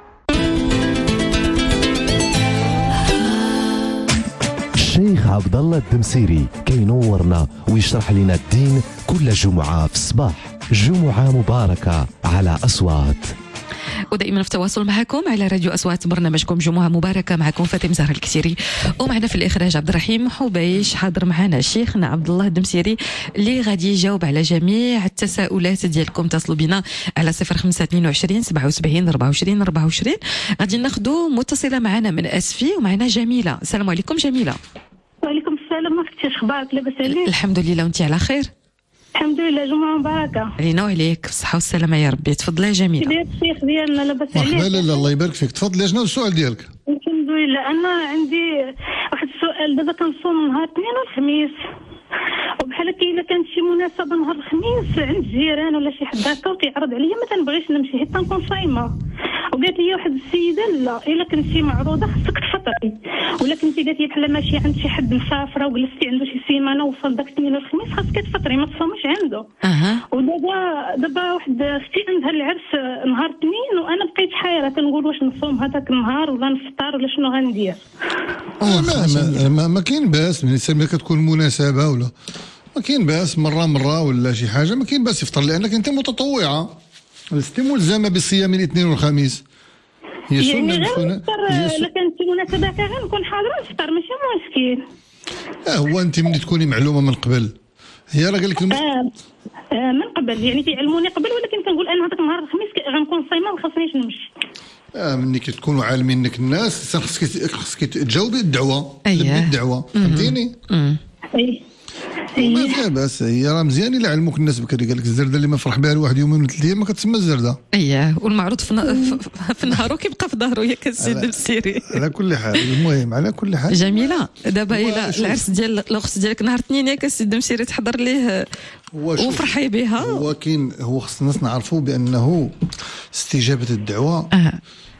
A: الشيخ عبد الله الدمسيري كينورنا ويشرح لنا الدين كل جمعة في الصباح. جمعة مباركة على أصوات.
C: ودائما في تواصل معكم على راديو أصوات، برنامجكم جمعة مباركة. معكم فاطمة زهرة الكثيري، ومعنا في الإخراج عبد الرحيم حبيش. حاضر معنا شيخنا عبد الله الدمسيري اللي غادي يجاوب على جميع التساؤلات ديالكم. تصلوا بنا على صفر خمسة اثنين وعشرين سبعة وسبعين أربعة وعشرين أربعة وعشرين. غادي ناخذوا متصلة معنا من أسفي، ومعنا جميلة. السلام عليكم جميلة.
O: وعليكم السلام، ما كنتيش اخبارك؟ لاباس عليك؟
C: الحمد لله، وانت على خير؟
O: الحمد لله، جمعة مباركة
C: علينا وعليك، بالصحة والسلامة يا ربي. تفضلي يا جميلة.
O: ديال الشيخ ديالنا لاباس عليك؟
H: مرحبا لاله، الله يبارك فيك. تفضلي، شنو السؤال ديالك؟
O: الحمد لله. انا عندي واحد السؤال. دابا كنصوم نهار الاثنين والخميس، وبحال هكا الا كانت شي مناسبه نهار الخميس عند جيران ولا شي حد هكا وكيعرض عليا ما تنبغيش نمشي حتى نكون صايمه، وقالت لي واحد السيده لا الا كنتي معروضه خصك تفطري، ولا كنتي قالت لي بحال ماشي عند شي حد مسافره وجلستي عنده شي سيمانه ووصل داك الاثنين والخميس خاصك تفطري ما تصوميش عنده.
C: اها.
O: ودابا دابا واحد اختي عندها العرس نهار الاثنين وانا بقيت حايره كنقول واش نصوم هذاك النهار ولا نفطر ولا شنو غندير.
H: آه ما ما, ما, ما كاين باس ملي كتكون مناسبه ولا ما كاين باس مره مره ولا شي حاجه، ما كاين باس يفطر لانك انت متطوعه، لست ملزمه بصيام الاثنين والخميس.
O: هي يعني غير نفطر الا كانت شي مناسبه هكا غنكون حاضره نفطر ماشي مشكل.
H: اه هو انت ملي تكوني معلومه من قبل، هي راه قال لك المس...
O: آه آه من قبل يعني كيعلموني قبل، ولكن كنقول انا هذاك النهار الخميس غنكون صايمه ما خاصنيش نمشي. اه
H: ملي كتكونوا عالمين انك الناس خصك خصك تجاوبي الدعوه.
C: أيه.
H: الدعوه فهمتيني؟
O: اي
H: ما فيها باس، هي راه مزيان الا علموك الناس بكري. قال لك الزرده اللي ما فرح بها لواحد يومين ولا ثلاث ايام ما كتسمى الزرده.
C: اييه، والمعروض في, ن... في نهارو كيبقى في ظهرو ياك السيد السيري.
H: على كل حال المهم على كل حال
C: جميله. دابا الى العرس ديال الاخت ديالك نهار الاثنين ياك السيد المسيري تحضر ليه وفرحي بها.
H: هو كاين هو خص الناس نعرفوا بانه استجابه الدعوه
C: أه.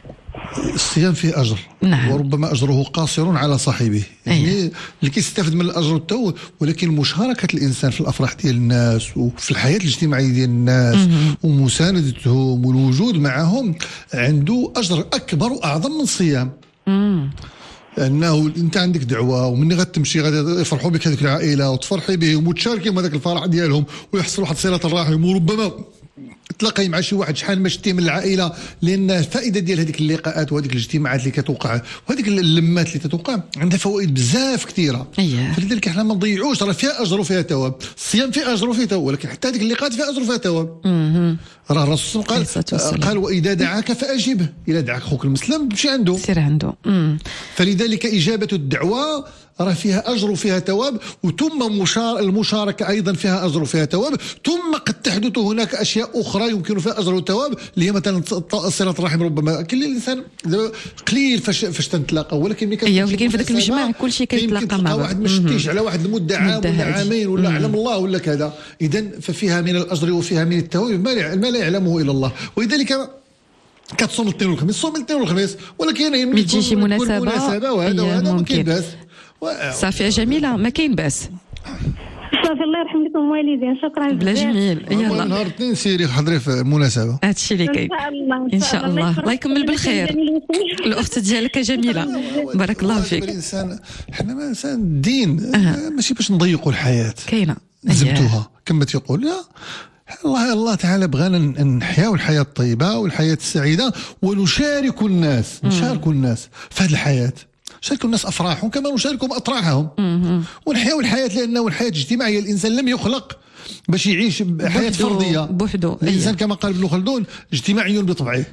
H: الصيام فيه اجر.
C: نعم.
H: وربما اجره قاصر على صاحبه، يعني أيه. اللي كيستافد من الاجر التو، ولكن مشاركه الانسان في الافراح ديال الناس وفي الحياه الاجتماعيه ديال الناس مم. ومساندتهم والوجود معهم عنده اجر اكبر واعظم من الصيام.
C: امم
H: لانه انت عندك دعوه، ومني غتمشي غادي يفرحوا بك هذيك العائله وتفرحي بهم وتشاركيهم هذاك الفرح ديالهم ويحصل واحد صله الرحم، وربما تلاقي مع شي واحد شحال ما شتي من العائله، لان الفائده ديال هذيك اللقاءات وهذيك الاجتماعات اللي كتوقع وهذيك اللمات اللي تتوقع عندها فوائد بزاف كثيره.
C: أيه.
H: فلذلك احنا ما نضيعوش، راه فيها اجر وفيها ثواب. الصيام فيه اجر وفيه ثواب، ولكن حتى هذيك اللقاءات فيها اجر وفيها ثواب. راه الرسول قال قال واذا دعاك فاجبه، اذا دعاك اخوك المسلم تمشي عنده
C: سير عنده. مم.
H: فلذلك اجابه الدعوه راه فيها اجر وفيها ثواب، وثم مشار المشاركه ايضا فيها اجر وفيها ثواب، ثم قد تحدث هناك اشياء اخرى يمكن فيها اجر وثواب، اللي هي مثلا صله الرحم. ربما كل الانسان قليل فاش فاش تنتلاقى، ولكن ملي
C: اييه ولكن في ذاك المجمع كل شيء كيتلاقى مع بعض.
H: واحد ما شتيش على واحد المده عام ولا عامين ولا علم الله ولا كذا، اذا ففيها من الاجر وفيها من الثواب ما لا يعلمه الا الله. ولذلك كتصوم الاثنين والخميس، صوم الاثنين والخميس، ولكن
C: ملي تجي شي مناسبه
H: وهذا وهذا ما كاين باس.
C: صافي يا جميله ما كاين باس.
O: صافي الله يرحم لكم الوالدين. شكرا
C: بلا جميل. يلا
H: نهار الاثنين سيري حضري في المناسبه.
C: هادشي اللي كاين ان شاء الله. الله يكمل بالخير الاخت ديالك جميله، بارك الله فيك.
H: الانسان حنا ما انسان الدين أه. ماشي باش نضيقوا الحياه،
C: كاينه
H: زبتوها كما تيقول. لا الله الله تعالى بغانا نحياو الحياه الطيبه والحياه السعيده، ونشارك الناس نشارك الناس في هذه الحياه، نشاركوا الناس افراحهم كما نشاركهم اطراحهم، ونحياو الحياه لانه الحياه الاجتماعيه الانسان لم يخلق باش يعيش حياه فرديه
C: بوحدو.
H: الانسان كما قال ابن خلدون اجتماعي بطبعه.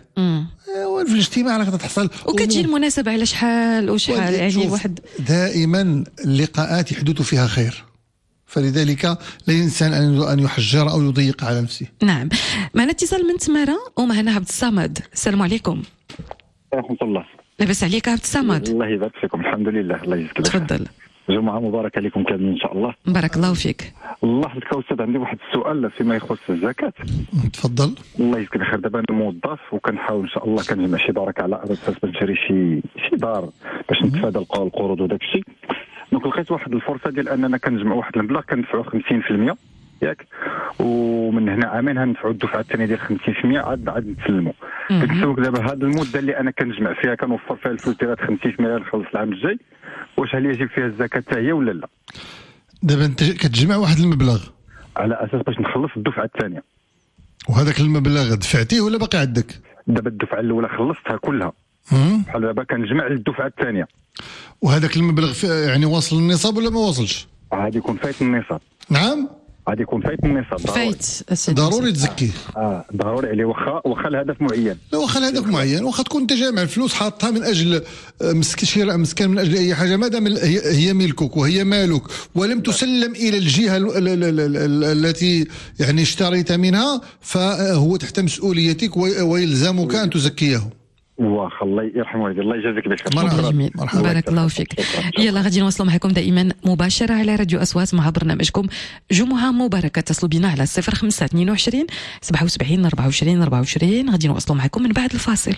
H: في الاجتماع راه تحصل
C: وكتجي المناسبه على شحال وشحال، يعني واحد
H: دائما اللقاءات يحدث فيها خير، فلذلك لا الانسان ان يحجر او يضيق على نفسه.
C: نعم. معنا اتصال من تمارا ومعنا عبد الصمد. السلام عليكم.
P: ورحمه الله.
C: لاباس عليك عبد الصمد؟
P: الله يبارك فيكم. الحمد لله. الله يجزيك
C: الخير. تفضل.
P: جمعه مباركه لكم كاملين ان شاء الله.
C: بارك الله فيك.
P: الله يحفظك استاذ. عندي واحد السؤال فيما يخص الزكاه.
H: تفضل.
P: الله يجزيك الخير. دابا انا موظف وكنحاول ان شاء الله كنجمع شي بركه على اساس باش نشري شي شي دار باش نتفادى القروض وداك الشيء. دونك لقيت واحد الفرصه ديال اننا كنجمع واحد المبلغ كندفعوا خمسين في المية ياك، ومن هنا عامين غندفعوا الدفعه الثانيه ديال خمسين في المية عاد عاد نسلموا. ديك السوق دابا هذه المده اللي انا كنجمع فيها كنوفر فيها الفلوس ديال خمسين في المية نخلص العام الجاي، واش هل يجب فيها الزكاه حتى هي ولا لا؟
H: دابا انت كتجمع واحد المبلغ
P: على اساس باش نخلص الدفعه الثانيه،
H: وهذاك المبلغ دفعتيه ولا باقي عندك؟
P: دابا الدفعه الاولى خلصتها كلها، بحال دابا كنجمع للدفعه الثانيه.
H: وهذاك المبلغ يعني واصل النصاب ولا ما واصلش؟
P: غادي يكون فايت النصاب.
H: نعم
P: غادي يكون فايت النصاب.
C: فايت
H: ضروري تزكيه.
P: اه ضروري عليه، واخا واخا الهدف معين.
H: لا واخا الهدف معين، واخا تكون انت جامع الفلوس حاطها من اجل مسك شراء مسكن، من اجل اي حاجه، ما دام هي, هي ملكك وهي مالك ولم تسلم الى الجهه التي يعني اشتريت منها، فهو تحت مسؤوليتك ويلزمك ان تزكيه.
P: واخا الله يرحم والديك، الله يجازيك بخير.
C: مرحبا مرحبا بارك الله فيك. يلا غادي نواصلوا معكم دائما مباشره على راديو اصوات مع برنامجكم جمعه مباركه. اتصلوا بنا على صفر خمسة اثنين وعشرين سبعة وسبعين أربعة وعشرين أربعة وعشرين. غادي نواصلوا معكم من بعد الفاصل.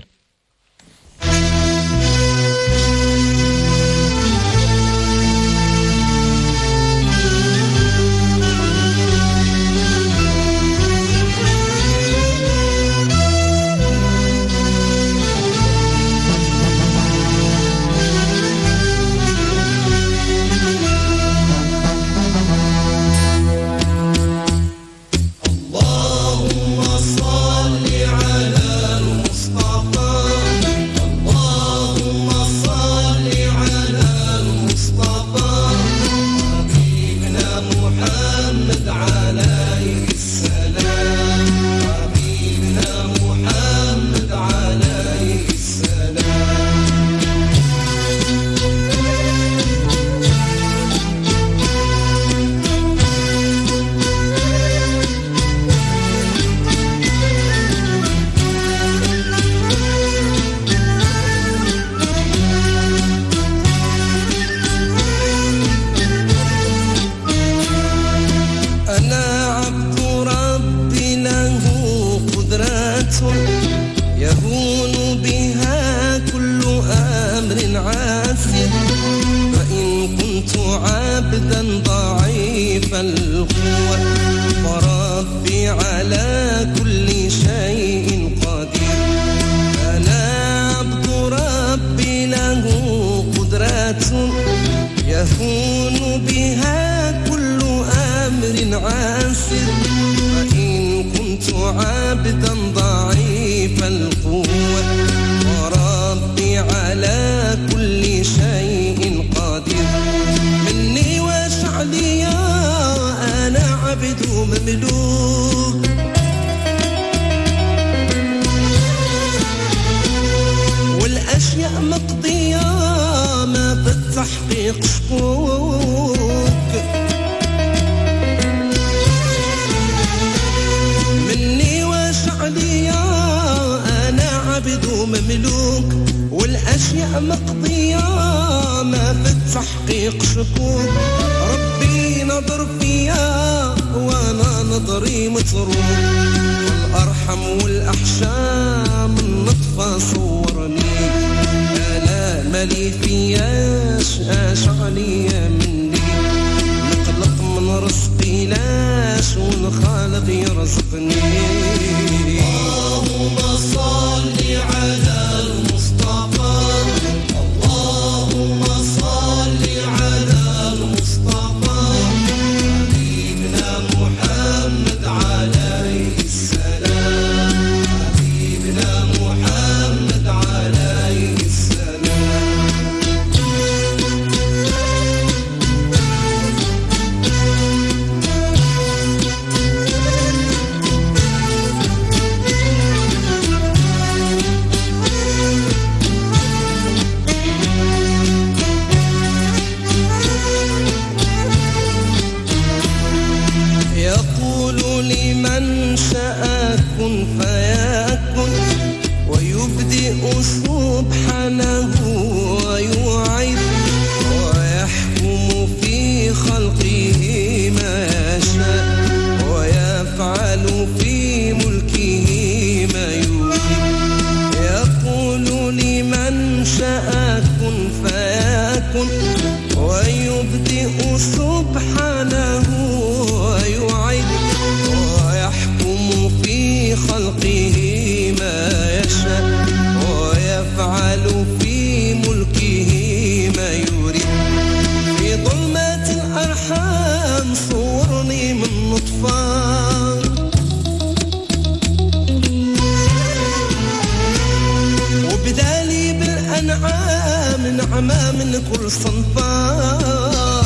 Q: بالأنعام نعمة من كل صنفها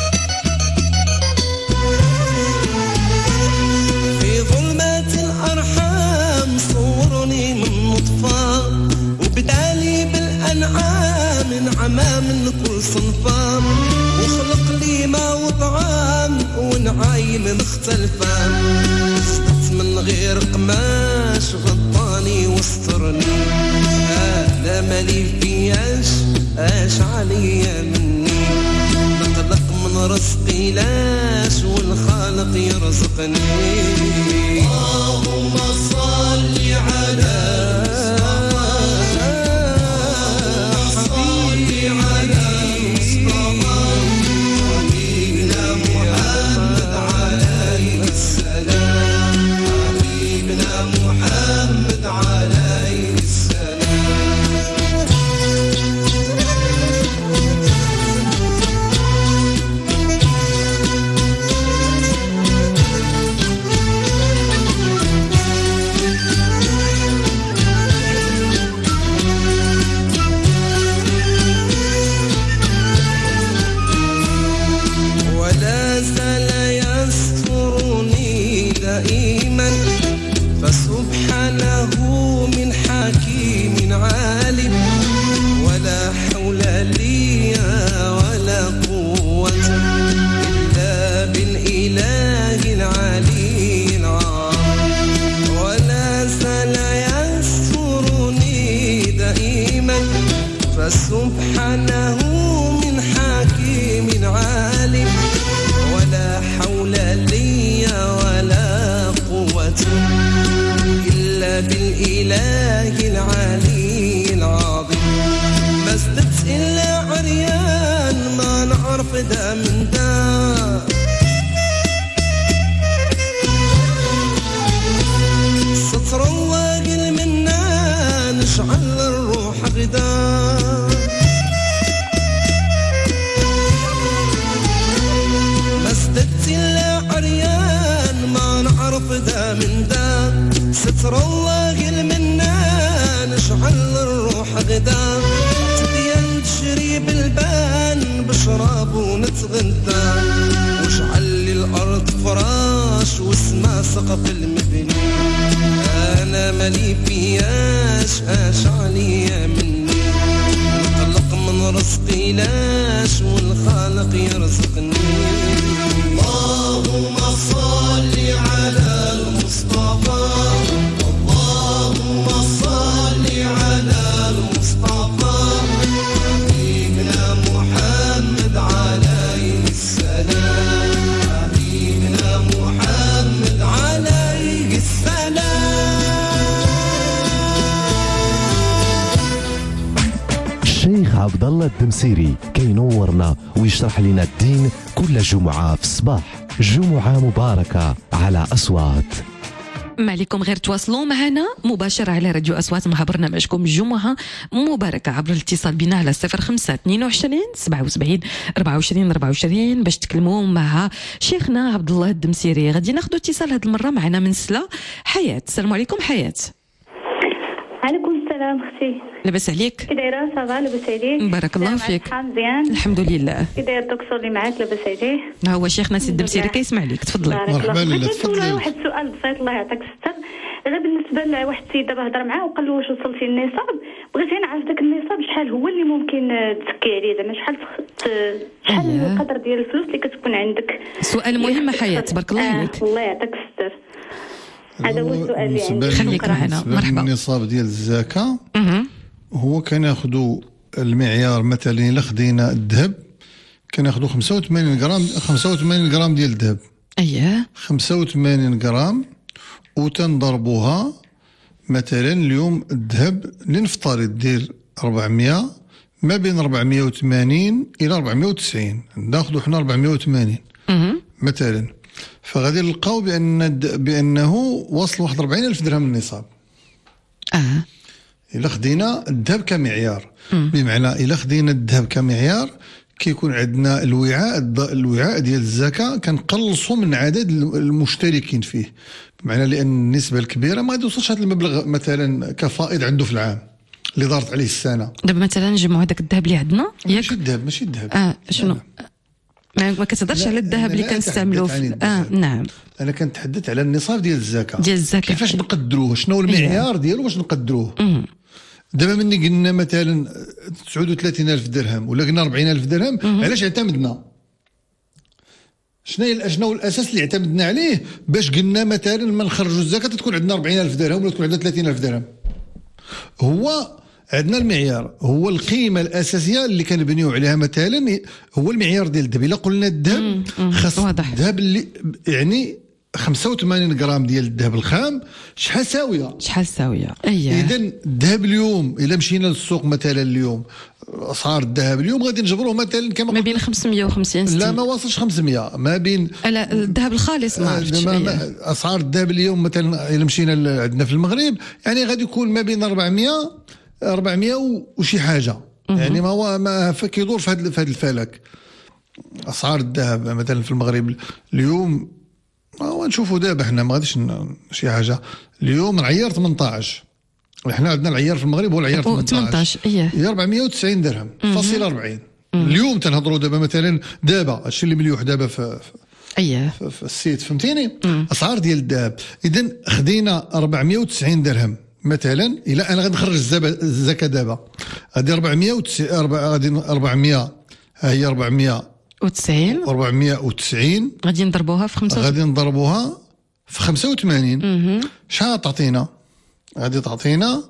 Q: في ظلمات الأرحام صورني من نطفة وبدالي بالأنعام نعمة من كل صنفها وخلق لي ما وطعام ونعايم مختلفة صدت من غير قماش غطاني واسترني هذا مالي فياش اش عليا مني نقلق من رزقي لاش والخالق يرزقني اللهم صل على حبيبي على مصطفى حبيبنا محمد عليه السلام حبيبنا محمد عليه السلام ولا زال يسترني دائما فسبحانه من حكيم عالم ولا حول لي ولا قوة إلا بالإله العلي العظيم ولا زال يسترني دائما فسبحانه من حكيم عالم ولا حول لي ولا قوة إلا بالإله العلي العظيم ما ازددت إلا عريان ما نعرف دا من دا سطر واقل منا نشعل الروح غدا ما ازددت إلا عريان ما نعرف دا من دا ستر الله منا نشعل الروح غدا تبين تشري بالبان بشراب ونتغنى وشعل لي الأرض فراش والسما سقف المبني أنا مالي فياش اش عليا مني نقلق من رزقي لاش والخالق يرزقني اللهم صل على المصطفى اللهم صل على المصطفى حبيبنا محمد عليه السلام حبيبنا محمد عليه السلام
A: الشيخ عبد الله الدمسيري كينورنا ويشرح لنا الدين كل جمعة في الصباح. جمعة مباركة على أصوات.
C: ما عليكم غير تواصلوا معنا مباشرة على راديو أصوات مع برنامجكم جمعة مباركة عبر الاتصال بنا على صفر خمسة اثنين وعشرين سبعة وسبعين أربعة وعشرين أربعة وعشرين باش تكلموا مع شيخنا عبد الله الدمسيري. غادي ناخذ اتصال هذه المرة معنا من سلا حياة. السلام عليكم حياة.
R: عليكم السلام اختي.
C: لاباس عليك؟
R: كي دايره؟ صافا لاباس عليك؟
C: بارك الله فيك.
R: مزيان
C: الحمد لله.
R: كي داير الدكتور اللي معاك لاباس عليه؟
C: ها هو شيخنا سي الدمسيري كيسمع لك تفضلي.
R: مرحبا لاله تفضلي. واحد السؤال بسيط الله يعطيك الستر. غير بالنسبه لواحد السيد دابا هضر معاه وقال له واش وصلتي للنصاب بغيت نعرف داك النصاب شحال هو اللي ممكن تزكي عليه زعما شحال شحال القدر ديال الفلوس اللي كتكون عندك.
C: سؤال مهم حياة تبارك الله عليك.
R: آه الله يعطيك الستر. هذا هو السؤال اللي عندي.
C: خليك معنا مرحبا.
D: النصاب ديال الزكاة هو كناخذوا المعيار مثلا الا خدينا الذهب كناخذوا خمسة وثمانين غرام خمسة وثمانين غرام ديال الذهب.
C: اييه
D: خمسة وثمانين غرام وتنضربوها مثلا اليوم الذهب لنفترض دير أربعمية ما بين أربعمية وثمانين الى أربعمية وتسعين ناخذوا حنا أربعمية وثمانين مثلا فغادي نلقاو بان بانه وصل واحد أربعين ألف درهم النصاب.
C: اه
D: الا خدينا الذهب كمعيار بمعنى الا خدينا الذهب كمعيار كيكون عندنا الوعاء الوعاء ديال الزكاه كنقلصوا من عدد المشتركين فيه بمعنى لان النسبه الكبيره ما توصلش هذا المبلغ مثلا كفائض عنده في العام
H: اللي دارت عليه السنه.
C: دابا مثلا نجمعوا هذاك الذهب اللي عندنا ياك
H: ماشي الذهب ماشي الذهب
C: اه شنو ما, ما كتهضرش على الذهب اللي كنستعملوه في اه نعم
H: انا كنتحدث على النصاب ديال الزكاه
C: ديال الزكاه
H: كيفاش نقدروه شنو المعيار ديالو باش نقدروه. دابا مني قلنا مثلا تسعة وثلاثين ألف درهم ولا قلنا أربعين ألف درهم علاش اعتمدنا شنو شنو الاساس اللي اعتمدنا عليه باش قلنا مثلا ما نخرجوا الزكاه تكون عندنا أربعين ألف درهم ولا تكون عندنا ثلاثين ألف درهم. هو عندنا المعيار هو القيمه الاساسيه اللي كنبنيو عليها مثلا هو المعيار ديال الذهب. الا قلنا الذهب خاص الذهب اللي يعني خمسة وثمانين غرام ديال الذهب الخام شحال ساويه
C: شحال ساويه اييه.
H: اذا الذهب اليوم الا مشينا للسوق مثلا اليوم اسعار الذهب اليوم غادي نجبروه مثلا كما
C: ما بين خمسمية وخمسين ستين
H: لا ما واصلش خمسمية ما بين
C: لا الذهب الخالص ما عرفتش
H: اسعار الذهب اليوم مثلا الا مشينا عندنا في المغرب يعني غادي يكون ما بين أربعمية أربعمية وشي حاجه يعني ما هو ما كيدور في هذا في هذا الفلك. اسعار الذهب مثلا في المغرب اليوم ما نشوفوا دابا حنا ما غاديش شي حاجه اليوم العيار ثمنطاش حنا عندنا العيار في المغرب هو العيار ثمنطاش
C: ايه
H: هي أربعمية وتسعين درهم فاصل أربعين. اليوم تنهضروا دابا مثلا دابا هادشي اللي مليوح دابا في
C: اييه
H: في السيت فهمتيني اسعار ديال الذهب. اذا خدينا أربعمية وتسعين درهم مثلا الى انا غادي نخرج الزكاه دابا غادي أربعمية وتسعين غادي أربعمية ها هي أربعمية
C: وتسعين
H: أربعمية وتسعين
C: غادي نضربوها في خمسة
H: غادي نضربوها في خمسة وثمانين شحال تعطينا غادي تعطينا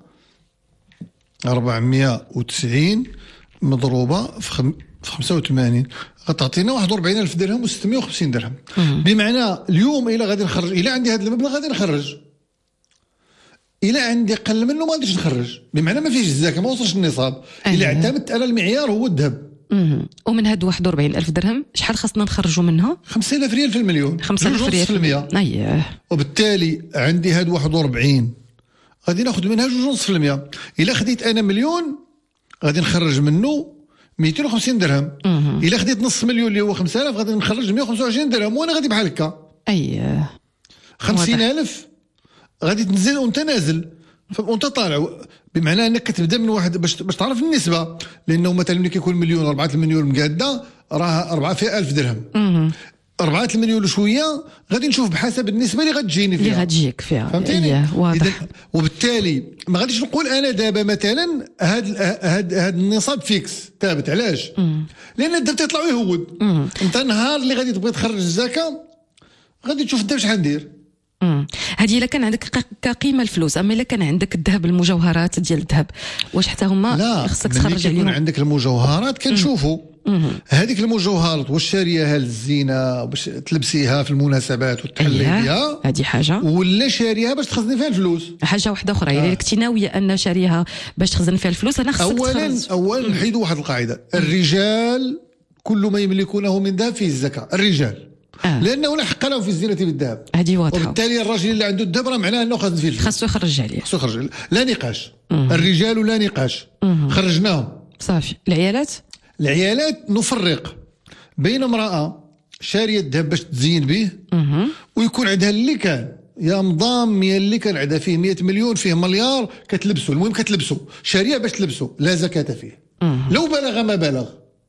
H: أربعمية وتسعين مضروبه في خم... في خمسة وثمانين غتعطينا واحد وأربعين ألف درهم وستمية وخمسين درهم. بمعنى اليوم الا غادي نخرج الا عندي هذا المبلغ غادي نخرج الا عندي قل منه ما غاديش نخرج بمعنى ما فيش الزكاه ما وصلش النصاب. الا اعتمدت على المعيار هو الذهب.
C: ومن هاد واحد وأربعين ألف درهم شحال خاصنا نخرجوا منها؟
H: خمسين ألف ريال في المليون
C: خمسة آلاف ريال في المية اييه.
H: وبالتالي عندي هاد واحد وأربعين غادي ناخذ منها جوج ونص في المية. الا خديت انا مليون غادي نخرج منه مئتين وخمسين درهم. الا خديت نص مليون اللي هو خمسة آلاف غادي نخرج مئة وخمسة وعشرين درهم وانا غادي بحال هكا
C: اييه.
H: خمسين ألف غادي تنزل وانت نازل وانت طالع بمعنى انك كتبدا من واحد باش باش تعرف النسبه لانه مثلا ملي كيكون مليون أربعة المليون مقاده راه أربعة ألف درهم أربعة المليون وشويه غادي نشوف بحسب النسبه اللي غتجيني فيها
C: اللي غتجيك فيها
H: فهمتيني
C: إيه واضح.
H: وبالتالي ما غاديش نقول انا دابا مثلا هاد هاد هاد النصاب فيكس ثابت علاش مم. لان الدب تيطلع ويهود انت النهار اللي غادي تبغي تخرج الزكاه غادي تشوف الدب شحال ندير.
C: هذه الا كان عندك كقيمه الفلوس. اما الا كان عندك الذهب المجوهرات ديال الذهب واش حتى هما خصك تخرج عليهم؟
H: لا عندك المجوهرات كنشوفوا هذيك المجوهرات واش شاريها للزينه باش تلبسيها في المناسبات وتحلي بها
C: هذه حاجه ولا
H: شاريها باش تخزني فيها الفلوس حاجه
C: واحده اخرى. الا آه. كنتي ناويه ان شاريها باش تخزن فيها الفلوس انا خصك
H: اولا تخرج. اولا نحيدوا واحد القاعده الرجال كل ما يملكونه من ذهب فيه الزكاه الرجال آه. لانه لا حق له في الزينه بالذهب
C: هذه واضحه.
H: وبالتالي الراجل اللي عنده الذهب راه معناه انه خاص فيه الفلوس
C: خاصو يخرج عليه
H: خاصو يخرج لا نقاش. مم. الرجال لا نقاش. مم. خرجناهم
C: صافي. العيالات
H: العيالات نفرق بين امراه شاريه الذهب باش تزين به مم. ويكون عندها اللي كان يا مضام يا اللي كان عندها فيه مئة مليون فيه مليار كتلبسه المهم كتلبسه شاريه باش تلبسه لا زكاه فيه. مم. لو بلغ ما بلغ.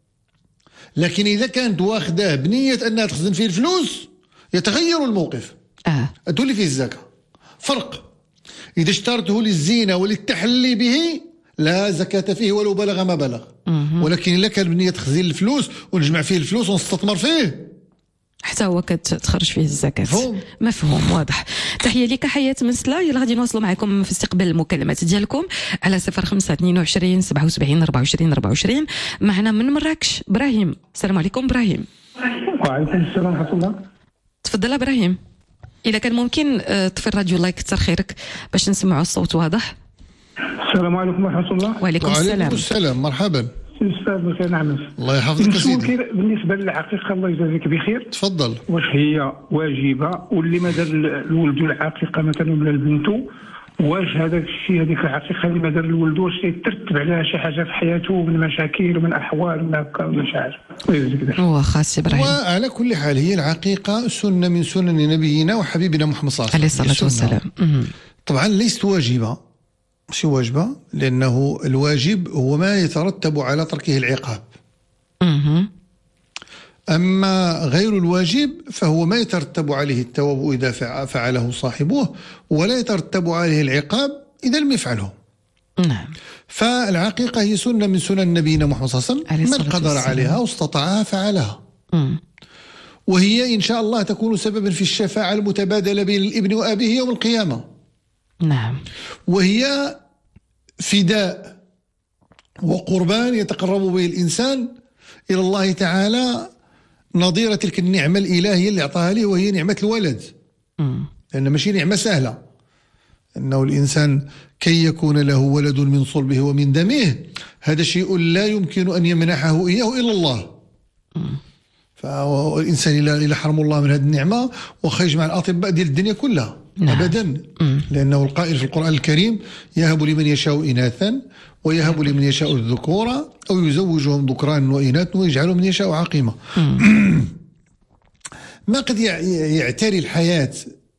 H: لكن إذا كانت واخداه بنية أنها تخزن فيه الفلوس يتغير الموقف.
C: آه.
H: أدولي فيه الزكاة. فرق. إذا اشترته للزينة وللتحلي به لا زكاة فيه ولو بلغ ما بلغ. مم. ولكن إذا كان بنية تخزين الفلوس ونجمع فيه الفلوس ونستثمر فيه
C: حتى هو كتخرج فيه الزكاة. مفهوم. مفهوم واضح. تحية لك حياة مسلا. يلا غادي نواصلوا معكم في استقبال المكالمات ديالكم على صفر خمسة اثنين وعشرين سبعة وسبعين أربعة وعشرين أربعة وعشرين. معنا من مراكش إبراهيم. السلام عليكم إبراهيم.
S: وعليكم السلام ورحمة الله.
C: تفضل إبراهيم. إذا كان ممكن طفي الراديو الله يكثر خيرك باش نسمعوا الصوت واضح.
S: السلام عليكم ورحمة الله.
C: وعليكم السلام.
H: وعليكم السلام مرحبا.
S: استاذ بخير نعم.
H: الله يحفظك سيدي.
S: بالنسبه للعقيقه الله يجازيك بخير.
H: تفضل.
S: واش هي واجبه واللي ما دار الولد العقيقه مثلا ولا لبنته واش هذاك الشيء هذيك العقيقه اللي ما دار الولد واش يترتب عليها شي حاجه في حياته من مشاكل ومن احوال ولا هكا ولا شي حاجه؟ الله يجازيك
C: هو خاص ابراهيم.
H: وعلى كل حال هي العقيقه سنه من سنن نبينا وحبيبنا محمد صلى الله
C: عليه الصلاه والسلام.
H: طبعا ليست واجبه ماشي واجبة، لأنه الواجب هو ما يترتب على تركه العقاب. أما غير الواجب فهو ما يترتب عليه الثواب إذا فعله صاحبه، ولا يترتب عليه العقاب إذا لم يفعله.
C: نعم.
H: فالعقيقة هي سنة من سنن نبينا محمد صلى الله عليه وسلم، من قدر عليها واستطاعها فعلها. م. وهي إن شاء الله تكون سببا في الشفاعة المتبادلة بين الابن وأبيه يوم القيامة.
C: نعم.
H: وهي فداء وقربان يتقرب به الإنسان إلى الله تعالى، نظيرة تلك النعمة الإلهية اللي أعطاها له، وهي نعمة الولد. م. لأن ماشي نعمة سهلة، أنه الإنسان كي يكون له ولد من صلبه ومن دمه، هذا شيء لا يمكن أن يمنحه إياه إلا الله. م. فالإنسان إلى حرم الله من هذه النعمة وخيج مع الأطباء ديال الدنيا كلها. نعم. أبدا. م. لأنه القائل في القرآن الكريم: يهب لمن يشاء إناثا ويهب لمن يشاء الذكورا أو يزوجهم ذكرانا وإناثا ويجعلهم من يشاء عقيمة. ما قد يعتري الحياة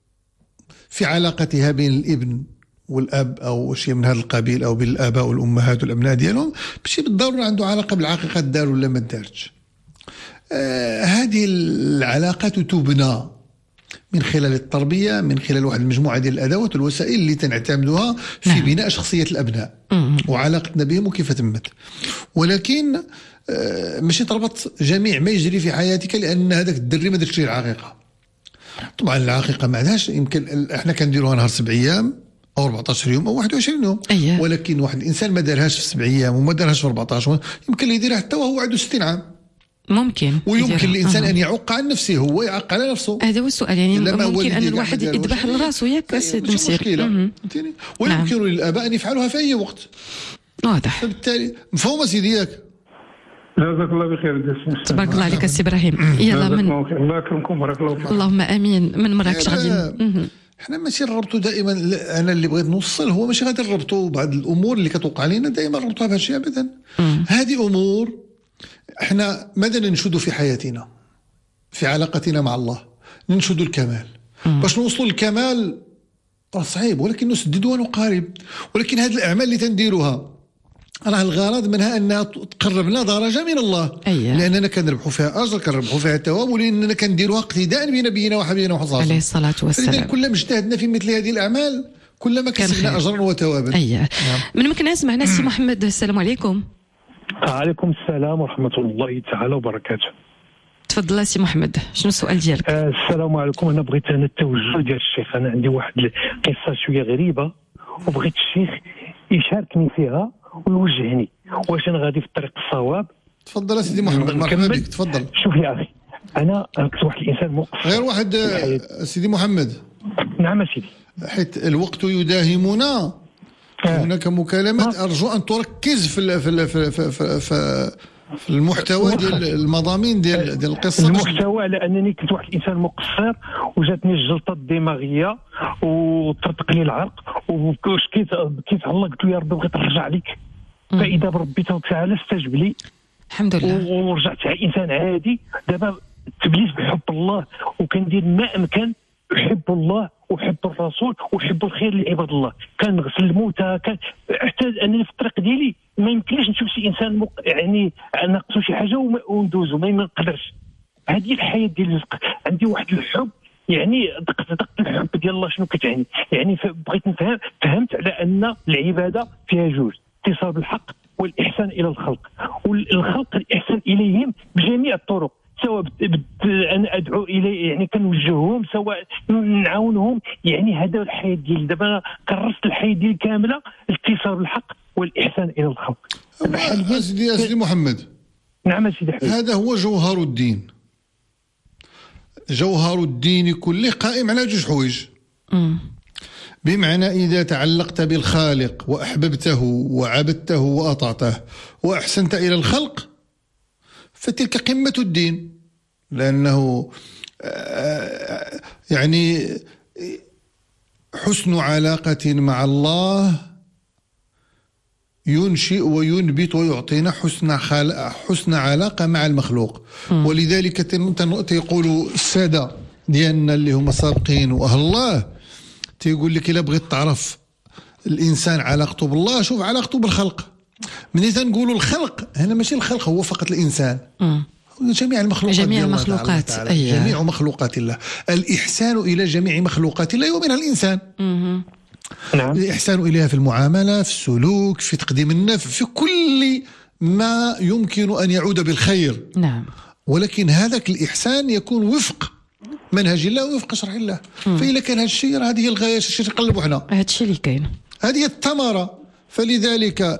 H: في علاقتها بين الابن والأب أو شيء من هذا القبيل، أو بين الآباء والأمهات والأبناء ديالهم، بشي بالضرورة عنده علاقة بالعقيقة دار ولا ما دارتش. آه هذه العلاقات تبنى من خلال التربية، من خلال واحد المجموعة ديال الأدوات والوسائل اللي تنعتمدوها في نعم. بناء شخصية الأبناء مم. وعلاقتنا بهم وكيف تمت. ولكن آه ماشي تربط جميع ما يجري في حياتك لأن هذاك الدري ما درتش العقيقة. طبعا العقيقة ما عندهاش، يمكن احنا كنديروها نهار سبع أيام أو أربعطاش يوم أو واحد وعشرين يوم. أيه. ولكن واحد الإنسان ما دارهاش في سبع أيام وما دارهاش في أربعطاش، يمكن يديرها حتى وهو عنده ستين عام.
C: ممكن.
H: ويمكن الإنسان أه. أن يعق عن نفسه، هو يعق على نفسه.
C: هذا هو السؤال، يعني ممكن أن الواحد يذبح لراسه ياك سيد مصير.
H: ويمكن نعم. للآباء أن يفعلوها في أي وقت.
C: واضح.
H: فبالتالي مفهوم سيدي ياك؟
S: جزاك الله بخير.
C: تبارك الله عليك السي إبراهيم. يلا من
S: الله يكرمكم، بارك الله فيكم.
C: اللهم آمين. من مراكش غادي
H: احنا ماشي نربطوا دائما. انا اللي بغيت نوصل هو ماشي غادي نربطوا بعض الامور اللي كتوقع لنا دائما نربطوها بهذا الشيء ابدا. هذه امور احنا ماذا ننشد في حياتنا، في علاقتنا مع الله، ننشد الكمال. مم. باش نوصلوا للكمال راه صعيب، ولكن نسدد ونقارب. ولكن هذه الاعمال اللي تنديروها راه الغرض منها انها تقربنا درجه من الله. أيه. لاننا كنربحوا فيها اجر، كنربحوا فيها الثواب، ولاننا كنديروها اقتداء بنبينا وحبيبنا محمد
C: عليه الصلاه والسلام.
H: فلذلك كلما اجتهدنا في مثل هذه الاعمال كلما كسبنا اجرا وثوابا.
C: أيه. نعم. من ممكن سمعنا السي محمد. السلام عليكم.
T: وعليكم السلام ورحمه الله تعالى وبركاته.
C: تفضل سي محمد، شنو السؤال ديالك؟
T: آه السلام عليكم. انا بغيت انا التوجه ديال الشيخ، انا عندي واحد القصه شويه غريبه وبغيت الشيخ يشاركني فيها ويوجهني واش انا غادي في الطريق الصواب.
H: تفضل سيدي محمد، مرحبا بك. تفضل.
T: شوف يا اخي، انا كنت واحد الانسان مقصر.
H: غير واحد سيدي محمد.
T: نعم سيدي.
H: حيت الوقت يداهمنا، هناك مكالمات، ارجو ان تركز في ال في ال في في, في, في في المحتوى ديال المضامين ديال ديال القصه.
T: المحتوى على انني كنت واحد الانسان مقصر وجاتني الجلطه الدماغيه وطرطق لي العرق وبكيت بكيت على الله، قلت له يا ربي بغيت نرجع لك، فاذا بربي تبارك وتعالى استجب لي
C: الحمد لله
T: ورجعت انسان عادي. دابا تبليت بحب الله وكندير ما امكن، احب الله وحب الرسول وحب الخير لعباد الله، كنغسل الموتى، كان حتى انني في الطريق ديالي ما يمكنليش نشوف شي انسان مق... يعني ناقصو شي حاجه وندوزو، ما نقدرش. هذه الحياه ديال الرزق. عندي واحد الحب، يعني دقت دقت الحب ديال الله شنو كتعني، يعني بغيت نفهم. فهمت على ان العباده فيها جوج: اتصال بالحق والاحسان الى الخلق، والخلق الاحسان اليهم بجميع الطرق، سواء بت... انا ادعو اليه، يعني كنوجههم، سواء نعاونهم. يعني هذا الحياه ديالي. دابا كرست الحياه ديالي كامله الاتصال بالحق والاحسان الى الخلق.
H: سيدي سيدي محمد.
T: نعم سيدي حبيبي.
H: هذا هو جوهر الدين. جوهر الدين كله قائم على جوج حوايج. بمعنى إذا تعلقت بالخالق وأحببته وعبدته وأطعته وأحسنت إلى الخلق فتلك قمة الدين، لأنه يعني حسن علاقة مع الله ينشئ وينبت ويعطينا حسن حسن علاقة مع المخلوق. م. ولذلك تيقولوا السادة ديالنا اللي هما سابقين وأهل الله، تيقول لك إلا بغيت تعرف الانسان علاقته بالله، شوف علاقته بالخلق. ملي تنقولوا الخلق هنا ماشي الخلق هو فقط الانسان،
C: مم.
H: جميع المخلوقات،
C: جميع المخلوقات،
H: أيه. جميع مخلوقات الله، الإحسان إلى جميع مخلوقات الله ومنها الإنسان.
C: مم.
H: نعم. الإحسان إليها في المعاملة، في السلوك، في تقديم النفع، في كل ما يمكن أن يعود بالخير.
C: نعم.
H: ولكن هذاك الإحسان يكون وفق منهج الله ووفق شرع الله. مم. فإذا كان هذا الشيء، هذه الغاية، الشيء نقلبوا حنا،
C: هذا الشيء اللي كاين،
H: هذه الثمرة. فلذلك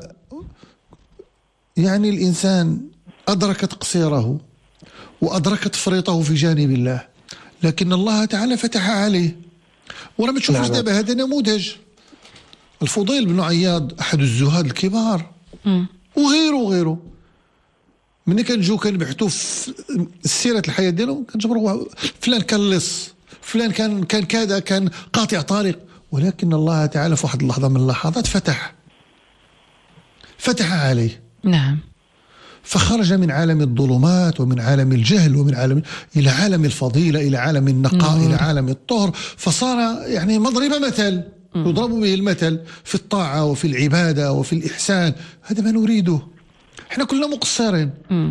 H: يعني الإنسان أدرك تقصيره وأدرك تفريطه في جانب الله، لكن الله تعالى فتح عليه. ورا ما تشوفوش دابا هذا نموذج. الفضيل بن عياض أحد الزهاد الكبار،
C: م.
H: وغيره وغيره، ملي كنجيو كنبحثوا في سيرة الحياة ديالهم كنجبروا فلان كان لص، فلان كان كان كذا، كان قاطع طريق، ولكن الله تعالى في واحد اللحظة من اللحظات فتح فتح عليه.
C: نعم.
H: فخرج من عالم الظلمات ومن عالم الجهل ومن عالم إلى عالم الفضيلة، إلى عالم النقاء، إلى عالم الطهر، فصار يعني مضرب مثل يضرب به المثل في الطاعة وفي العبادة وفي الإحسان. هذا ما نريده. احنا كلنا مقصرين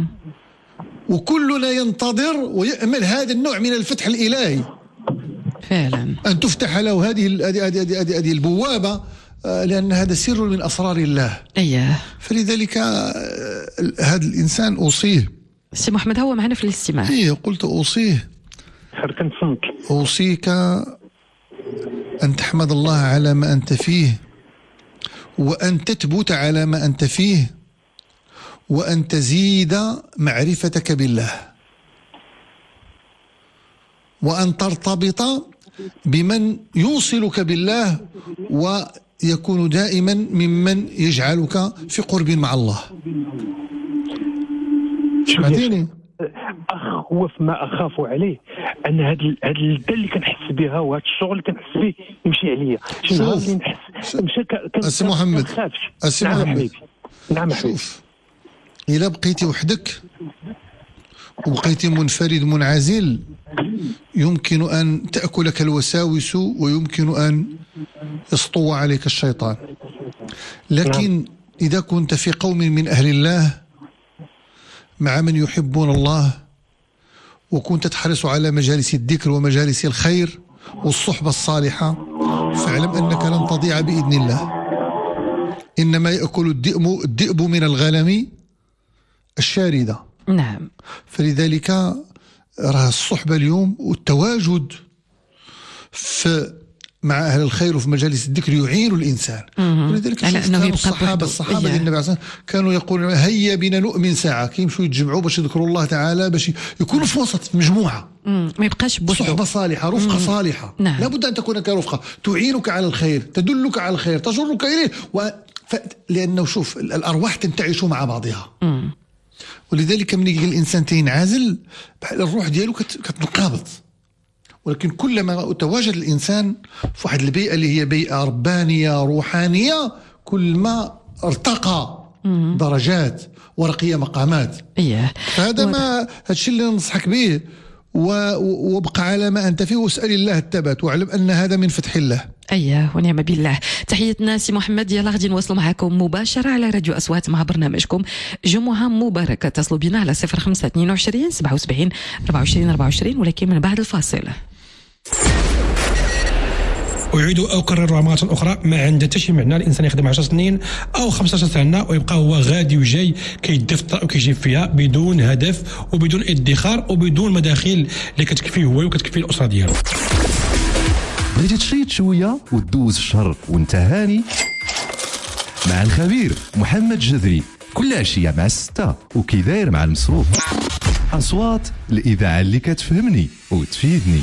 H: وكلنا ينتظر ويأمل هذا النوع من الفتح الإلهي
C: فعلا،
H: أن تفتح له هذه هذه هذه هذه البوابة، لأن هذا سر من أسرار الله.
C: أيه.
H: فلذلك هذا الإنسان أوصيه.
C: سي محمد هو معنا في الاستماع.
H: إيه قلت أوصيه، أوصيك أن تحمد الله على ما أنت فيه، وأن تثبت على ما أنت فيه، وأن تزيد معرفتك بالله، وأن ترتبط بمن يوصلك بالله ويكون دائما ممن يجعلك في قرب مع الله. سمعتيني؟
T: اخوف ما اخاف عليه ان هاد هاد اللذه اللي كنحس بها وهاد الشغل اللي كنحس به يمشي عليا. شي نهار اللي نحس مشى
H: السي محمد، السي
T: نعم
H: محمد،
T: حبيبي، نعم حبيبي.
H: شوف، إلا بقيتي وحدك وبقيتي منفرد منعزل يمكن أن تأكلك الوساوس ويمكن أن يسطو عليك الشيطان. لكن إذا كنت في قوم من أهل الله مع من يحبون الله، وكنت تحرص على مجالس الذكر ومجالس الخير والصحبة الصالحة، فاعلم أنك لن تضيع بإذن الله. إنما يأكل الذئب الذئب من الغنم الشاردة.
C: نعم.
H: فلذلك راه الصحبة اليوم والتواجد في مع أهل الخير وفي مجالس الذكر يعين الإنسان. ولذلك كانوا الصحابة الصحابة ديال النبي عليه الصلاة والسلام كانوا يقولون هيا بنا نؤمن ساعة، كيمشوا يتجمعوا باش يذكروا الله تعالى، باش يكونوا في وسط في مجموعة،
C: ما يبقاش بوحده،
H: صحبة صالحة، رفقة مم. صالحة.
C: نعم.
H: لابد أن تكون كرفقة تعينك على الخير، تدلك على الخير، تجرك إليه. و... ف... لأنه شوف الأرواح تنتعش مع بعضها.
C: مم.
H: ولذلك من يجي الإنسان تينعزل الروح ديالو كت... كتنقابض. ولكن كلما تواجد الإنسان في واحد البيئة اللي هي بيئة ربانية روحانية، كل ما ارتقى مم. درجات ورقي مقامات.
C: إيه.
H: فهذا و... ما هذا الشيء اللي ننصحك به، و... وابقى على ما أنت فيه واسأل الله الثبات، واعلم أن هذا من فتح الله.
C: أيه ونعم بالله. تحياتنا سي محمد، يلا غادي نواصلوا معكم مباشرة على راديو أصوات مع برنامجكم جمعة مباركة. اتصلوا بنا على صفر خمسة اثنين وعشرين سبعة وسبعين أربعة وعشرين أربعة وعشرين، ولكن من بعد الفاصل.
U: أعيد أكررها مرة أخرى، ما عنده حتى شي معنى الإنسان يخدم عشر سنين أو خمسطاش سنة ويبقى هو غادي وجاي كيدفتر وكيجيب فيها بدون هدف وبدون ادخار وبدون مداخيل اللي كتكفيه هو وكتكفيه الأسرة ديالو.
A: بغيتي تشيط شوية وتدوز الشهر وانت هاني مع الخبير محمد جذري كل عشية مع الستة، وكي داير مع المصروف. أصوات الإذاعة اللي كتفهمني وتفيدني.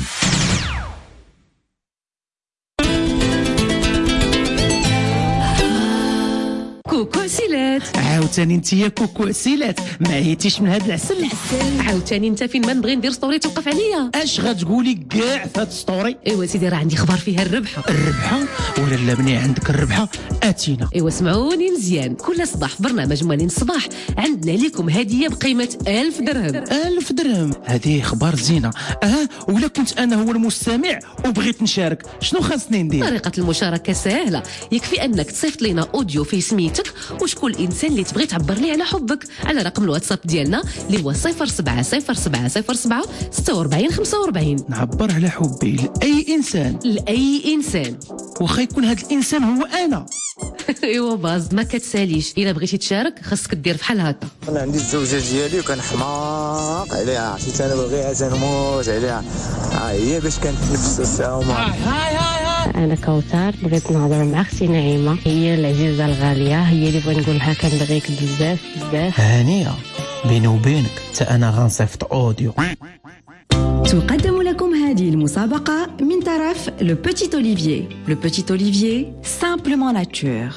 F: كوكو سيلان
C: الوليدات.
B: عاوتاني انت يا كوكو عسيلات ما عيتيش من هاد العسل.
C: عاوتاني انت فين ما نبغي ندير ستوري توقف عليا.
B: اش غتقولي كاع في هاد ستوري؟
C: ايوا سيدي راه عندي خبر فيها الربحه.
B: الربحه ولا لا مني عندك الربحه اتينا.
C: ايوا سمعوني مزيان، كل صباح في برنامج موالين الصباح عندنا لكم هديه بقيمه ألف درهم.
B: ألف درهم هذه اخبار زينه. اه ولا كنت انا هو المستمع وبغيت نشارك شنو خاصني ندير؟
C: طريقه المشاركه سهله، يكفي انك تصيفط لنا اوديو فيه سميتك وشكون الانسان اللي تبغي تعبر ليه على حبك على رقم الواتساب ديالنا اللي هو صفر سبعة صفر سبعة صفر سبعة ستة وأربعين خمسة وأربعين.
B: نعبر على حبي لاي انسان.
C: لاي انسان
B: واخا يكون هذا الانسان هو انا.
C: ايوا باز ما كتساليش، الا بغيتي تشارك خاصك دير بحال هكا.
V: انا عندي الزوجه ديالي وكنحماق عليها، عرفتي انا باغيها تنموت عليها. ها هي باش كنتنفس الساعه وما
W: انا كوثر بغيت نهضر مع اختي نعيمه، هي العزيزه الغاليه، هي اللي بغيت نقول لها كنبغيك بزاف بزاف.
B: هانيه بيني وبينك حتى انا غنصيفط اوديو.
F: تقدم لكم هذه المسابقة من طرف Le Petit Olivier. Le Petit Olivier, simplement nature.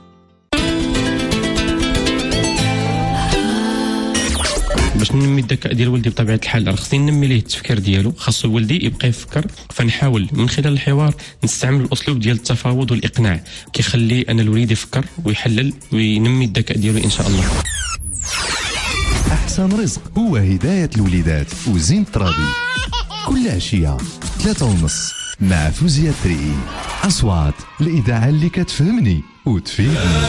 U: باش ننمي الذكاء ديال ولدي بطبيعه الحال راه خصني ننمي ليه التفكير ديالو، خاصو ولدي يبقى يفكر، فنحاول من خلال الحوار نستعمل الاسلوب ديال التفاوض والاقناع كيخلي انا الوليد يفكر ويحلل وينمي الذكاء ديالو ان شاء الله.
A: أحسن رزق هو هداية الوليدات وزين ترابي كل عشية ثلاثة ونص مع فوزية تريئي. أصوات الإذاعة اللي كتفهمني وتفيدني.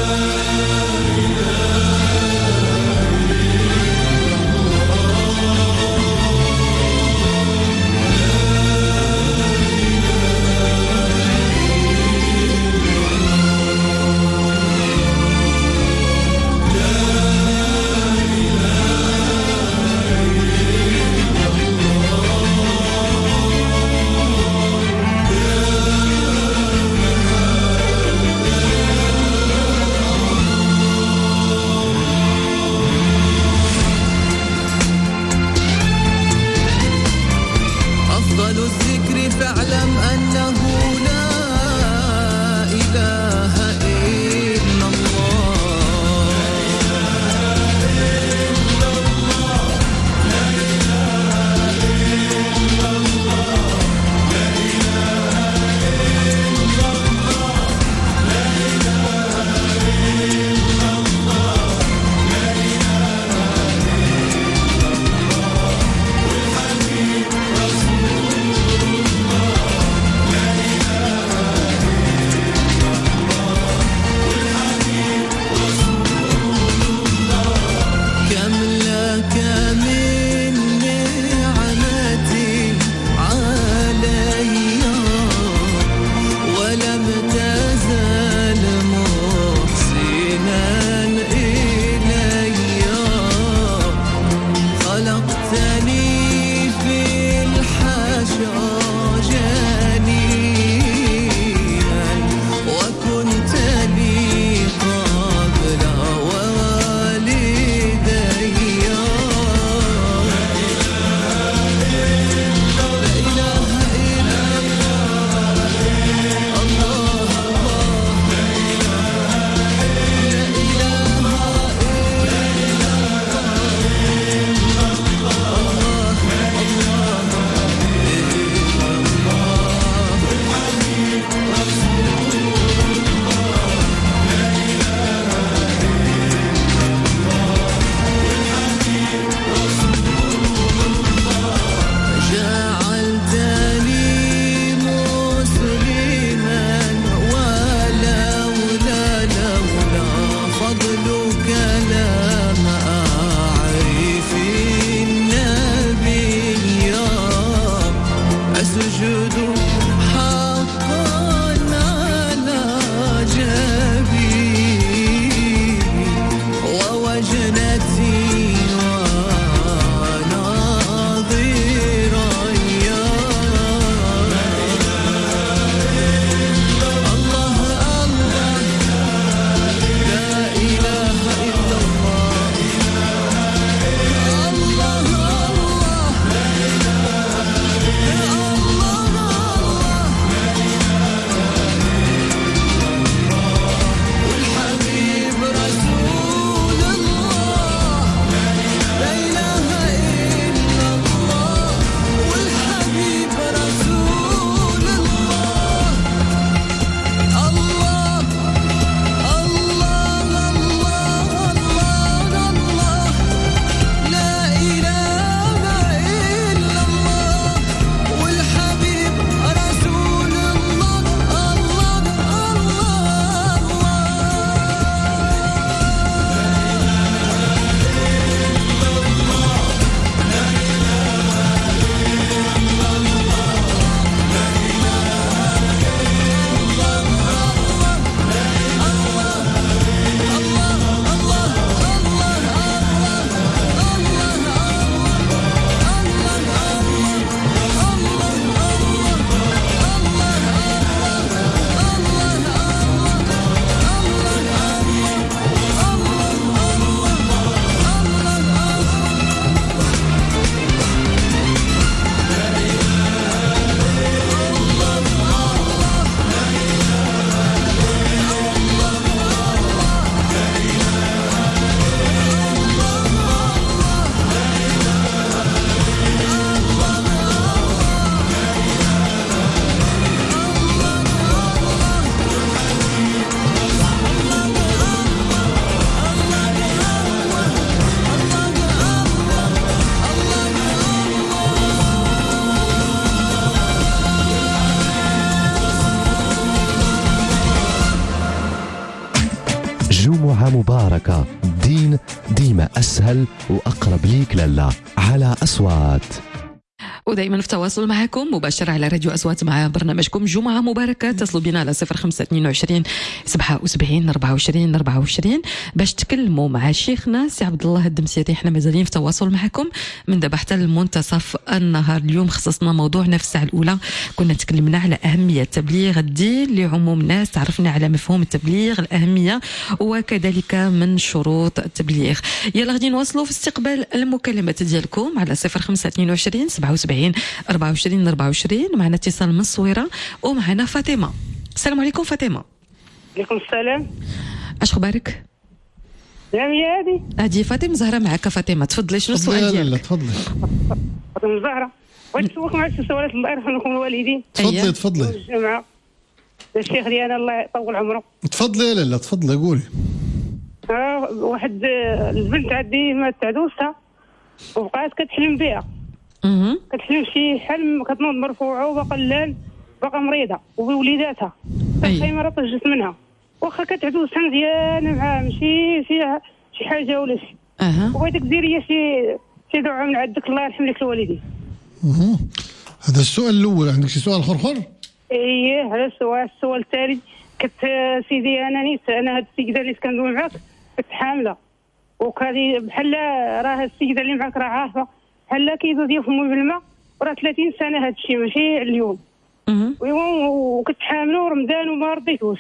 A: مباركة، الدين ديما أسهل وأقرب ليك لالا. على أصوات.
C: ودائما في تواصل معكم مباشرة على راديو أصوات مع برنامجكم جمعة مباركة. اتصلوا بنا على صفر خمسة اثنين وعشرين سبعة وسبعين أربعة وعشرين أربعة وعشرين باش تكلموا مع شيخنا سي عبد الله الدمسيري. احنا مازالين في تواصل معكم من دابا حتى المنتصف النهار. اليوم خصصنا موضوعنا في الساعة الأولى، كنا تكلمنا على أهمية تبليغ الدين لعموم الناس، تعرفنا على مفهوم التبليغ، الأهمية وكذلك من شروط التبليغ. يلا غادي نواصلوا في استقبال المكالمات ديالكم على صفر خمسة اثنين وعشرين سبعة وسبعين أربعة وعشرين أربعة وعشرين. معنا اتصال من الصويرة ومعنا فاطمة. السلام عليكم فاطمة.
E: عليكم السلام.
C: اش اخبارك؟
E: نعم يا هادي.
C: هادي فاطمة زهرة معك. فاطمة تفضلي، شنو السؤال ديالك؟
H: لا تفضلي.
E: فاطمة زهرة، بغيت نسولك مع شي سؤالات الله يرحم لكم الوالدين.
H: تفضلي تفضلي.
E: الجماعة الشيخ ديالنا الله يطول عمره.
H: تفضلي يا لاله تفضلي قولي.
E: اه واحد البنت عندي مات عدوسها وبقات كتحلم بها.
C: اها
E: كتحلم شي حلم كتنوض مرفوعه وباقا الليل باقا مريضه وبوليداتها الخيمه راه طجت منها واخا كتعدوسها مزيانه معاها ماشي فيها شي حاجه ولا شي.
C: اها
E: بغيتك ديري شي شي دعاء من عندك الله يرحم لك الوالدين.
H: اها هذا السؤال الاول. عندك شي سؤال اخر اخر؟
E: ايه هذا السؤال. السؤال الثاني كنت سيدي انا نيت انا هاد السيده اللي كندوي معاك كنت حامله وكادي بحال راه السيده اللي معاك راه عارفه بحال كيدوز ديال فمي بالماء وراه ثلاثين سنه هاد الشيء ماشي اليوم.
C: اها
E: وكنت حامله ورمضان وما رضيتوش.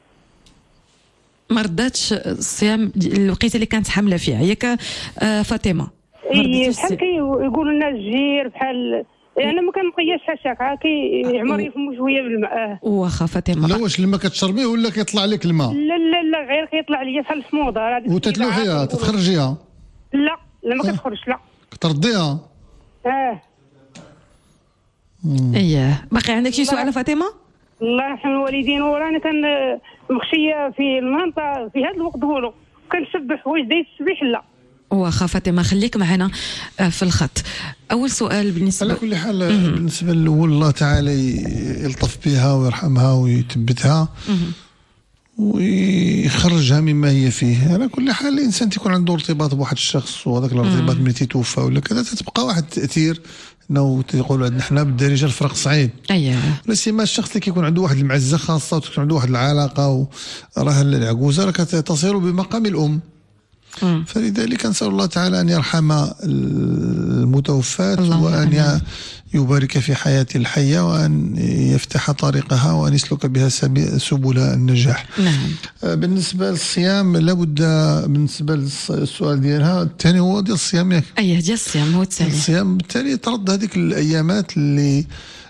C: ما رضاتش الصيام الوقيته اللي كانت حامله فيها ياك فاطمه؟
E: اي بحال كيقولوا لنا الجير بحال يعني ما كنبقياش حاشاك كيعمر يفمو شويه بالماء.
C: واخا فاطمه.
H: لا واش الماء كتشربيه ولا كيطلع لك الماء؟
E: لا لا لا غير كيطلع ليا بحال السموضه هذيك.
H: وتتلوحيها تتخرجيها؟
E: لا لا ما كتخرجش لا.
H: كترديها؟
E: اه.
C: اييه. باقي عندك شي سؤال فاطمه؟
E: الله يرحم الوالدين. وراني كان مخشيه في المنطقه في هذا الوقت هولو كنسبح واش داير التسبيح لا.
C: واخا فاطمه خليك معنا في الخط. اول سؤال بالنسبه
H: على كل حال بالنسبه للاول الله تعالى يلطف بها ويرحمها ويثبتها ويخرجها مما هي فيه. على كل حال الانسان تيكون عنده ارتباط بواحد الشخص وهذاك الارتباط ملي تيتوفى ولا كذا تتبقى واحد التاثير انه تيقولوا عندنا حنا بالدارجه الفرق صعيب.
C: اييه.
H: لا سيما الشخص اللي كيكون عنده واحد المعزه خاصه وتكون عنده واحد العلاقه وراه العجوزه راه كتصير بمقام الام.
C: مم.
H: فلذلك نسأل الله تعالى أن يرحم المتوفاة وأن يبارك في حياة الحية وأن يفتح طريقها وأن يسلك بها سبل النجاح.
C: نعم.
H: بالنسبة للصيام لابد بالنسبة للسؤال ديالها الثاني هو ديال الصيام ياك؟
C: أيه ديال الصيام هو الثاني.
H: الصيام بالتالي ترد هذيك الأيامات اللي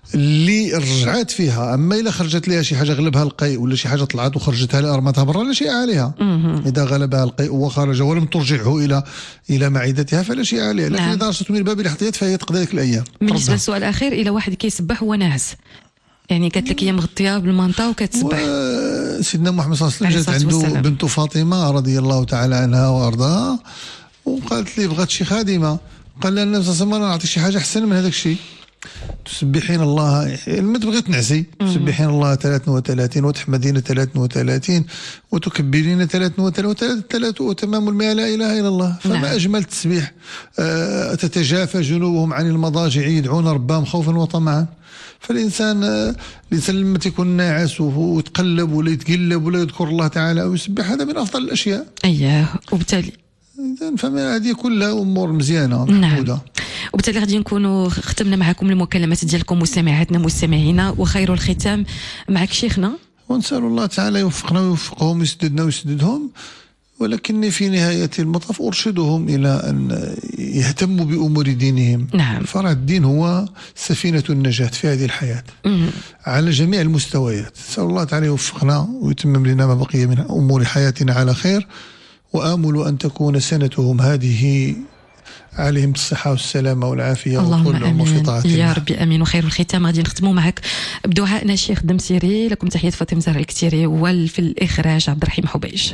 H: اللي رجعت فيها. اما الا خرجت لها شي حاجه غلبها القيء ولا شي حاجه طلعت وخرجتها لها رمتها برا لا شيء عليها. اذا غلبها القيء وخرج ولم ترجعه الى الى معدتها فلا شيء عليها. لكن اذا رجعت من باب الاحتياط فهي تقضي ذيك الايام.
C: بالنسبه للسؤال الاخير الى واحد كيسبح هو ناعس يعني قالت لك هي مغطيه بالمانطا وكتسبح.
H: سيدنا محمد صلى الله عليه وسلم جات عنده بنت فاطمه رضي الله تعالى عنها وارضاها وقالت لي بغات شي خادمه. قال لها النبي صلى الله عليه وسلم انا نعطيك شي حاجه احسن من هذاك الشيء. تسبحين الله ما تبغي تنعسي تسبحين الله ثلاثة وثلاثين وتحمدين ثلاثة وثلاثين وتكبرين ثلاثة وثلاثين وتمام المئة لا اله الا الله. فما نعم. اجمل التسبيح. آه تتجافى جنوبهم عن المضاجع يدعون ربهم خوفا وطمعا. فالانسان آه الانسان لما تكون ناعس ويتقلب ولا يتقلب ولا يذكر الله تعالى ويسبح هذا من افضل الاشياء.
C: اييه وبالتالي
H: اذا فما هذه كلها امور مزيانه محموده.
C: نعم. وبالتالي غادي نكونوا ختمنا معكم المكالمات ديالكم مستمعاتنا مستمعينا وخير الختام معك شيخنا.
H: ونسال الله تعالى يوفقنا ويوفقهم ويسددنا ويسددهم. ولكني في نهايه المطاف ارشدهم الى ان يهتموا بامور دينهم.
C: نعم.
H: فرع الدين هو سفينه النجاه في هذه الحياه
C: مم.
H: على جميع المستويات. نسال الله تعالى يوفقنا ويتمم لنا ما بقي من امور حياتنا على خير. وآمل أن تكون سنتهم هذه عليهم الصحة والسلامة والعافية وطول العمر في طاعة الله.
C: يا ربي امين. وخير الختام غادي نختموا معك بدعائنا الشيخ دمسيري. لكم تحية فاطمة زهراء الكتيري وفي الإخراج عبد الرحيم حبيش.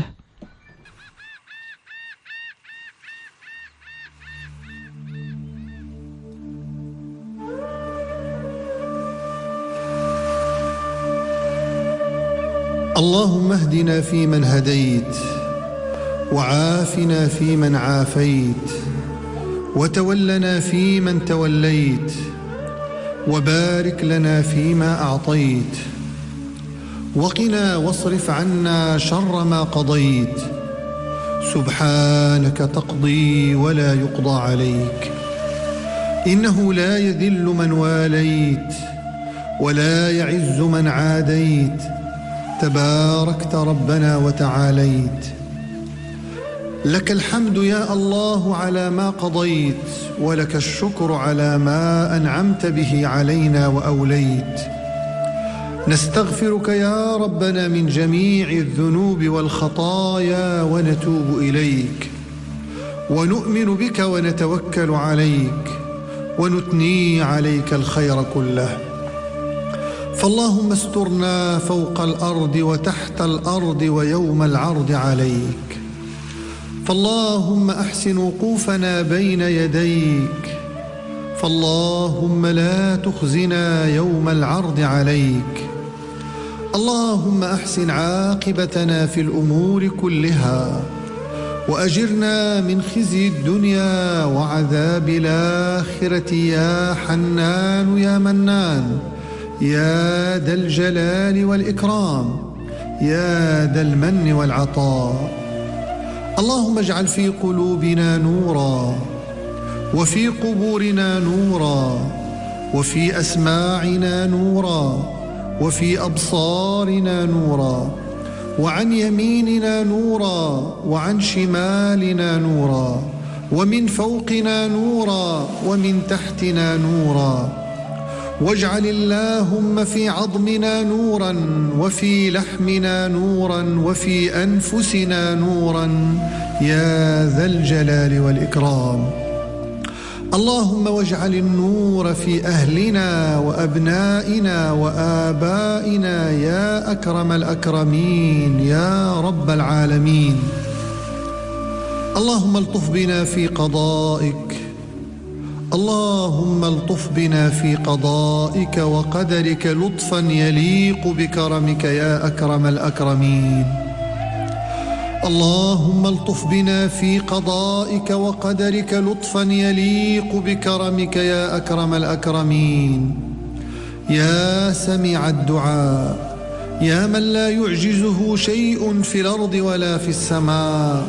H: اللهم اهدنا فيمن هديت وعافنا فيمن عافيت وتولنا فيمن توليت وبارك لنا فيما أعطيت وقنا واصرف عنا شر ما قضيت سبحانك تقضي ولا يقضى عليك إنه لا يذل من واليت ولا يعز من عاديت تباركت ربنا وتعاليت لك الحمد يا الله على ما قضيت ولك الشكر على ما أنعمت به علينا وأوليت نستغفرك يا ربنا من جميع الذنوب والخطايا ونتوب إليك ونؤمن بك ونتوكل عليك ونثني عليك الخير كله فاللهم استرنا فوق الأرض وتحت الأرض ويوم العرض عليك فاللهم أحسن وقوفنا بين يديك فاللهم لا تخزنا يوم العرض عليك اللهم أحسن عاقبتنا في الأمور كلها وأجرنا من خزي الدنيا وعذاب الآخرة يا حنان يا منان يا ذا الجلال والإكرام يا ذا المن والعطاء اللهم اجعل في قلوبنا نورا وفي قبورنا نورا وفي أسماعنا نورا وفي أبصارنا نورا وعن يميننا نورا وعن شمالنا نورا ومن فوقنا نورا ومن تحتنا نورا واجعل اللهم في عظمنا نورا وفي لحمنا نورا وفي أنفسنا نورا يا ذا الجلال والإكرام اللهم واجعل النور في أهلنا وأبنائنا وآبائنا يا أكرم الأكرمين يا رب العالمين اللهم الطف بنا في قضائك اللهم الطف بنا في قضائك وقدرك لطفا يليق بكرمك يا أكرم الأكرمين اللهم الطف بنا في قضائك وقدرك لطفا يليق بكرمك يا أكرم الأكرمين يا سميع الدعاء يا من لا يعجزه شيء في الأرض ولا في السماء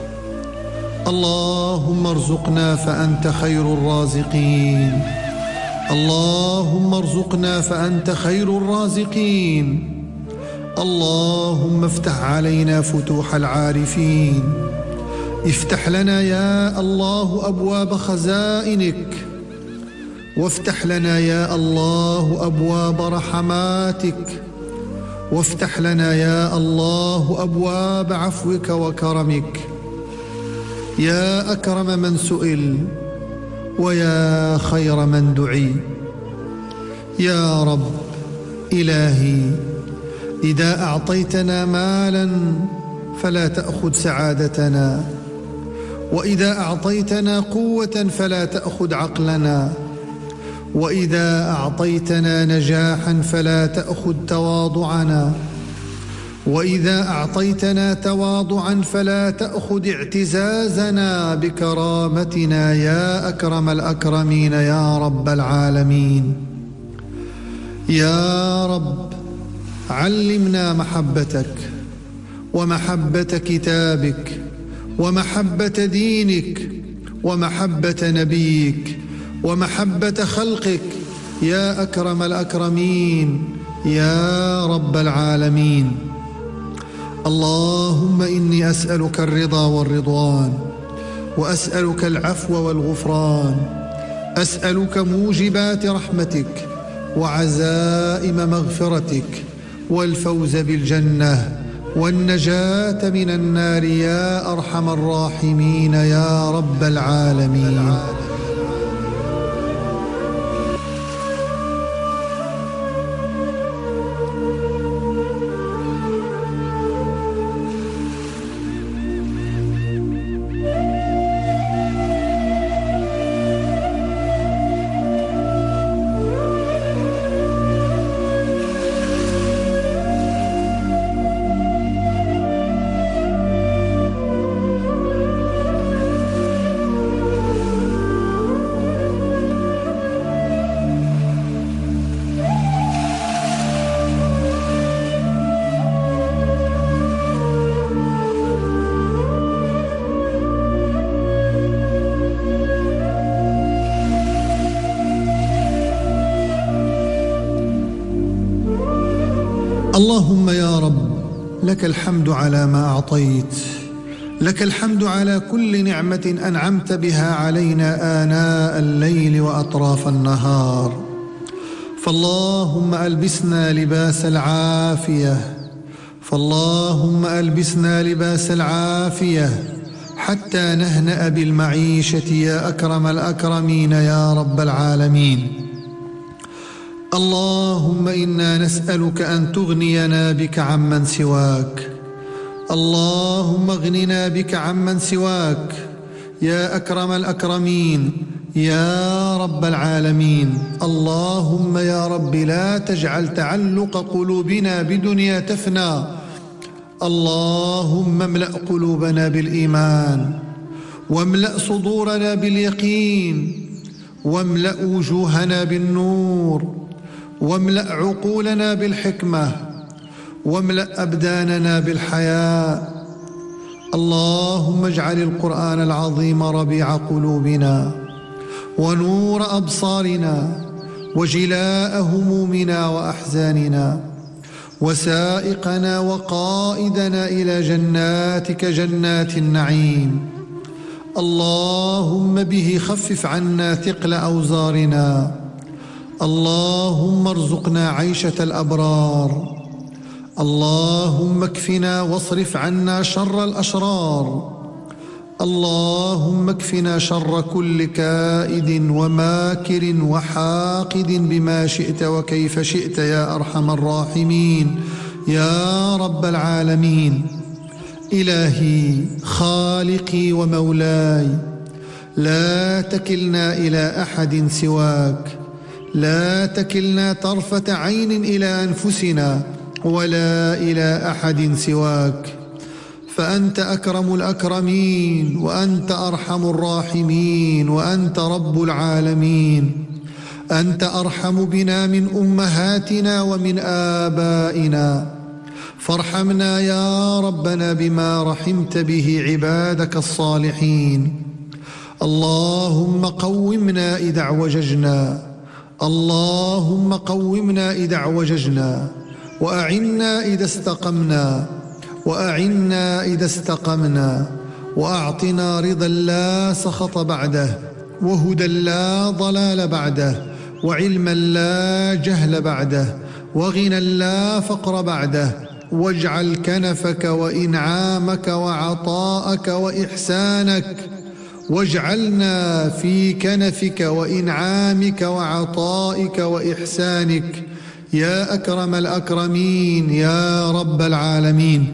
H: اللهم ارزقنا فأنت خير الرازقين اللهم ارزقنا فأنت خير الرازقين اللهم افتح علينا فتوح العارفين افتح لنا يا الله أبواب خزائنك وافتح لنا يا الله أبواب رحماتك وافتح لنا يا الله أبواب عفوك وكرمك يا أكرم من سئل ويا خير من دعي يا رب إلهي إذا أعطيتنا مالا فلا تأخذ سعادتنا وإذا أعطيتنا قوة فلا تأخذ عقلنا وإذا أعطيتنا نجاحا فلا تأخذ تواضعنا وإذا أعطيتنا تواضعا فلا تأخذ اعتزازنا بكرامتنا يا أكرم الأكرمين يا رب العالمين يا رب علمنا محبتك ومحبة كتابك ومحبة دينك ومحبة نبيك ومحبة خلقك يا أكرم الأكرمين يا رب العالمين اللهم إني أسألك الرضا والرضوان وأسألك العفو والغفران أسألك موجبات رحمتك وعزائم مغفرتك والفوز بالجنة والنجاة من النار يا أرحم الراحمين يا رب العالمين اللهم يا رب لك الحمد على ما أعطيت، لك الحمد على كل نعمة أنعمت بها علينا آناء الليل وأطراف النهار، فاللهم ألبسنا لباس العافية، فاللهم ألبسنا لباس العافية حتى نهنأ بالمعيشة يا أكرم الأكرمين يا رب العالمين. اللهم إنا نسألك أن تغنينا بك عمن سواك، اللهم اغننا بك عمن سواك يا أكرم الأكرمين يا رب العالمين. اللهم يا رب لا تجعل تعلق قلوبنا بدنيا تفنى، اللهم املأ قلوبنا بالإيمان، واملأ صدورنا باليقين، واملأ وجوهنا بالنور، واملأ عقولنا بالحكمة، واملأ أبداننا بالحياء. اللهم اجعل القرآن العظيم ربيع قلوبنا ونور أبصارنا وجلاء همومنا وأحزاننا، وسائقنا وقائدنا إلى جناتك جنات النعيم. اللهم به خفف عنا ثقل أوزارنا، اللهم ارزقنا عيشة الأبرار، اللهم اكفنا واصرف عنا شر الأشرار، اللهم اكفنا شر كل كائد وماكر وحاقد بما شئت وكيف شئت يا أرحم الراحمين يا رب العالمين. إلهي خالقي ومولاي، لا تكلنا إلى أحد سواك، لا تكلنا طرفة عين إلى أنفسنا ولا إلى أحد سواك، فأنت أكرم الأكرمين، وأنت أرحم الراحمين، وأنت رب العالمين. أنت أرحم بنا من أمهاتنا ومن آبائنا، فارحمنا يا ربنا بما رحمت به عبادك الصالحين. اللهم قومنا إذا اعوججنا، اللهم قومنا إذا اعوججنا، وأعنا إذا استقمنا، وأعنا إذا استقمنا، وأعطنا رضا لا سخط بعده، وهدى لا ضلال بعده، وعلما لا جهل بعده، وغنى لا فقر بعده، واجعل كنفك وإنعامك وعطاءك وإحسانك، واجعلنا في كنفك وإنعامك وعطائك وإحسانك يا أكرم الأكرمين يا رب العالمين.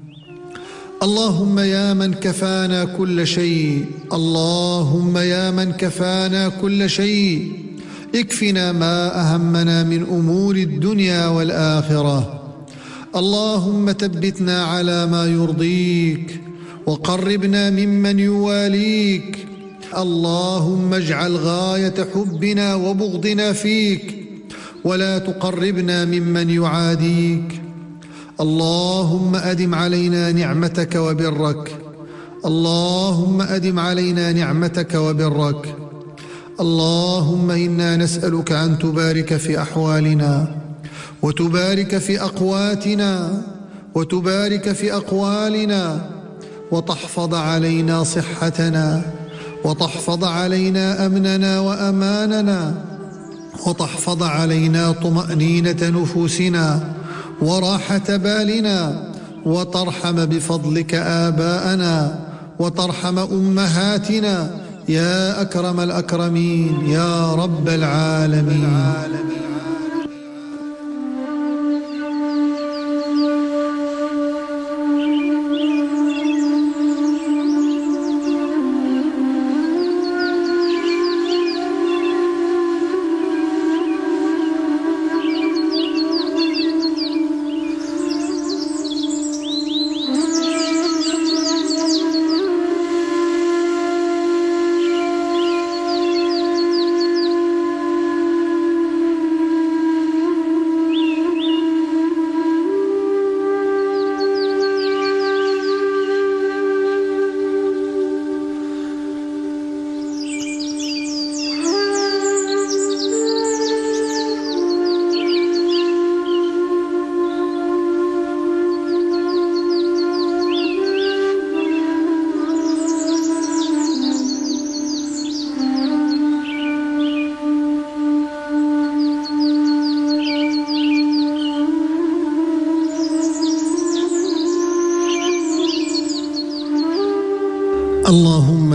H: اللهم يا من كفانا كل شيء، اللهم يا من كفانا كل شيء، اكفنا ما أهمنا من أمور الدنيا والآخرة. اللهم ثبتنا على ما يرضيك، وقربنا ممن يواليك. اللهم اجعل غاية حبنا وبغضنا فيك، ولا تقربنا ممن يعاديك. اللهم أدم علينا نعمتك وبرك، اللهم أدم علينا نعمتك وبرك. اللهم إنا نسألك أن تبارك في أحوالنا، وتبارك في أقواتنا، وتبارك في أقوالنا، وتحفظ علينا صحتنا، وتحفظ علينا أمننا وأماننا، وتحفظ علينا طمأنينة نفوسنا وراحة بالنا، وترحم بفضلك آباءنا، وترحم أمهاتنا يا أكرم الأكرمين يا رب العالمين.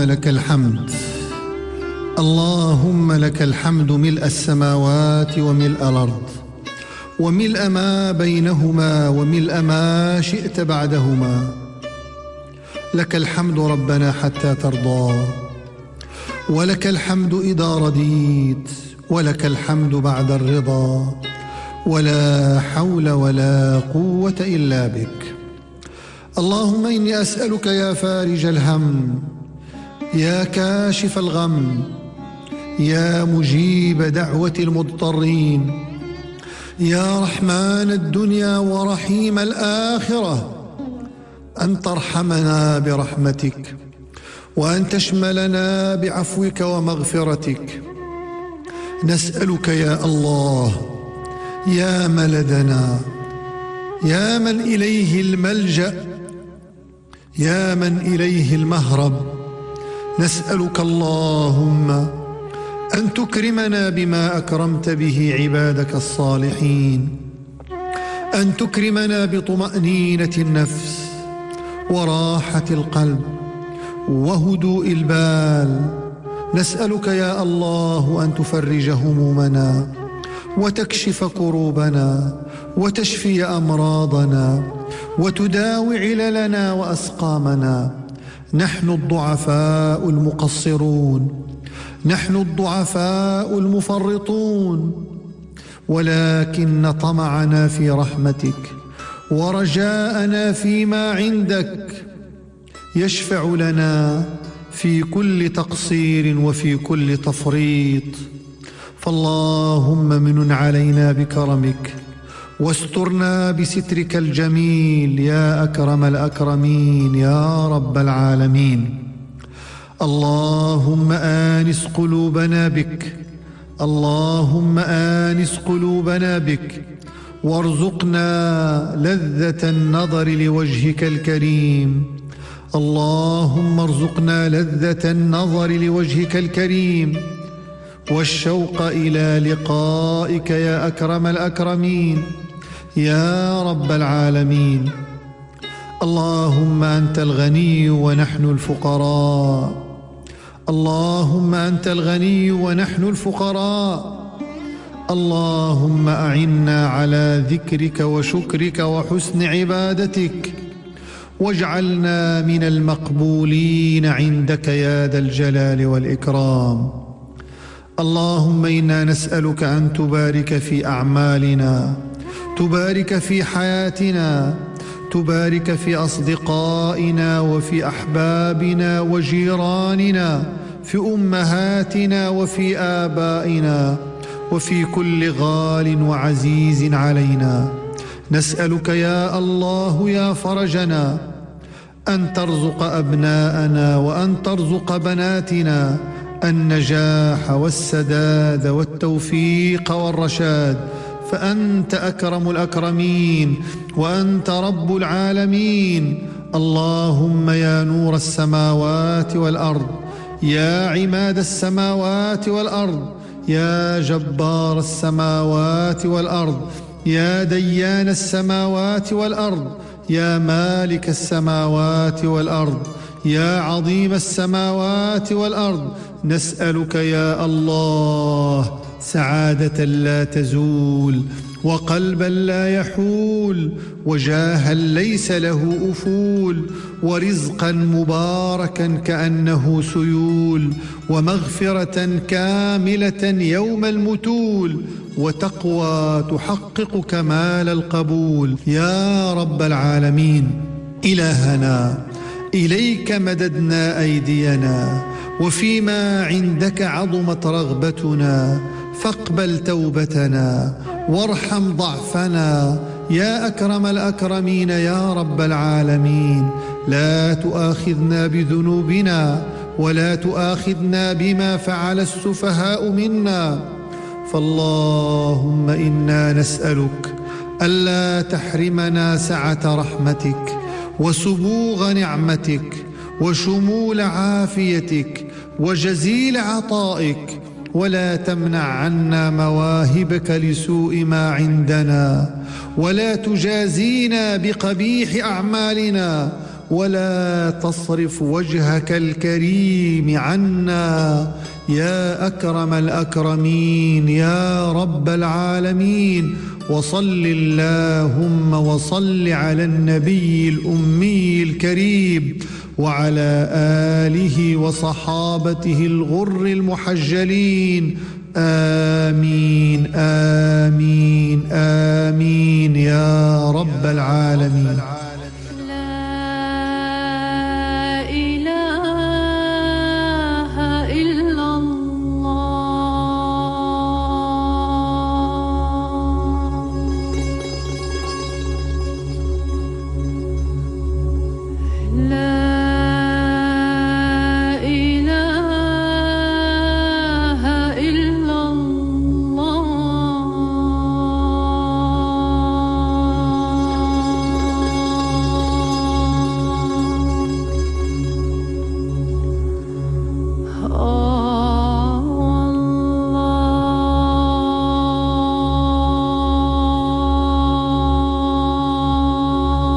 H: لك الحمد، اللهم لك الحمد ملء السماوات وملء الأرض وملء ما بينهما وملء ما شئت بعدهما. لك الحمد ربنا حتى ترضى، ولك الحمد إذا رضيت، ولك الحمد بعد الرضا، ولا حول ولا قوة إلا بك. اللهم إني أسألك يا فارج الهم، يا كاشف الغم، يا مجيب دعوة المضطرين، يا رحمن الدنيا ورحيم الآخرة، أن ترحمنا برحمتك، وأن تشملنا بعفوك ومغفرتك. نسألك يا الله يا ملدنا، يا من إليه الملجأ، يا من إليه المهرب، نسألك اللهم أن تكرمنا بما أكرمت به عبادك الصالحين، أن تكرمنا بطمأنينة النفس وراحة القلب وهدوء البال. نسألك يا الله أن تفرج همومنا وتكشف كروبنا وتشفي أمراضنا وتداوي عللنا وأسقامنا. نحن الضعفاء المقصرون، نحن الضعفاء المفرطون، ولكن طمعنا في رحمتك ورجاءنا فيما عندك يشفع لنا في كل تقصير وفي كل تفريط. فاللهم منن علينا بكرمك واسترنا بسترك الجميل يا أكرم الأكرمين يا رب العالمين. اللهم آنس قلوبنا بك، اللهم آنس قلوبنا بك، وارزقنا لذة النظر لوجهك الكريم. اللهم ارزقنا لذة النظر لوجهك الكريم والشوق إلى لقائك يا أكرم الأكرمين يا رب العالمين. اللهم أنت الغني ونحن الفقراء، اللهم أنت الغني ونحن الفقراء. اللهم أعنا على ذكرك وشكرك وحسن عبادتك، واجعلنا من المقبولين عندك يا ذا الجلال والإكرام. اللهم إنا نسألك أن تبارك في أعمالنا، تبارك في حياتنا، تبارك في أصدقائنا وفي أحبابنا وجيراننا، في أمهاتنا وفي آبائنا، وفي كل غال وعزيز علينا. نسألك يا الله يا فرجنا أن ترزق أبناءنا وأن ترزق بناتنا النجاح والسداد والتوفيق والرشاد، فأنت أكرم الأكرمين وأنت رب العالمين. اللهم يا نور السماوات والأرض، يا عماد السماوات والأرض، يا جبار السماوات والأرض، يا ديان السماوات والأرض، يا مالك السماوات والأرض، يا عظيم السماوات والأرض، نسألك يا الله سعادة لا تزول، وقلبا لا يحول، وجاها ليس له أفول، ورزقا مباركا كأنه سيول، ومغفرة كاملة يوم المتول، وتقوى تحقق كمال القبول يا رب العالمين. إلهنا إليك مددنا أيدينا، وفيما عندك عظمت رغبتنا، فاقبل توبتنا وارحم ضعفنا يا أكرم الأكرمين يا رب العالمين. لا تؤاخذنا بذنوبنا ولا تؤاخذنا بما فعل السفهاء منا. فاللهم إنا نسألك ألا تحرمنا سعة رحمتك وسبوغ نعمتك وشمول عافيتك وجزيل عطائك، ولا تمنع عنا مواهبك لسوء ما عندنا، ولا تجازينا بقبيح أعمالنا، ولا تصرف وجهك الكريم عنا يا أكرم الأكرمين يا رب العالمين. وصل اللهم وصل على النبي الأمي الكريم وعلى آله وصحابته الغر المحجلين. آمين آمين آمين يا رب العالمين.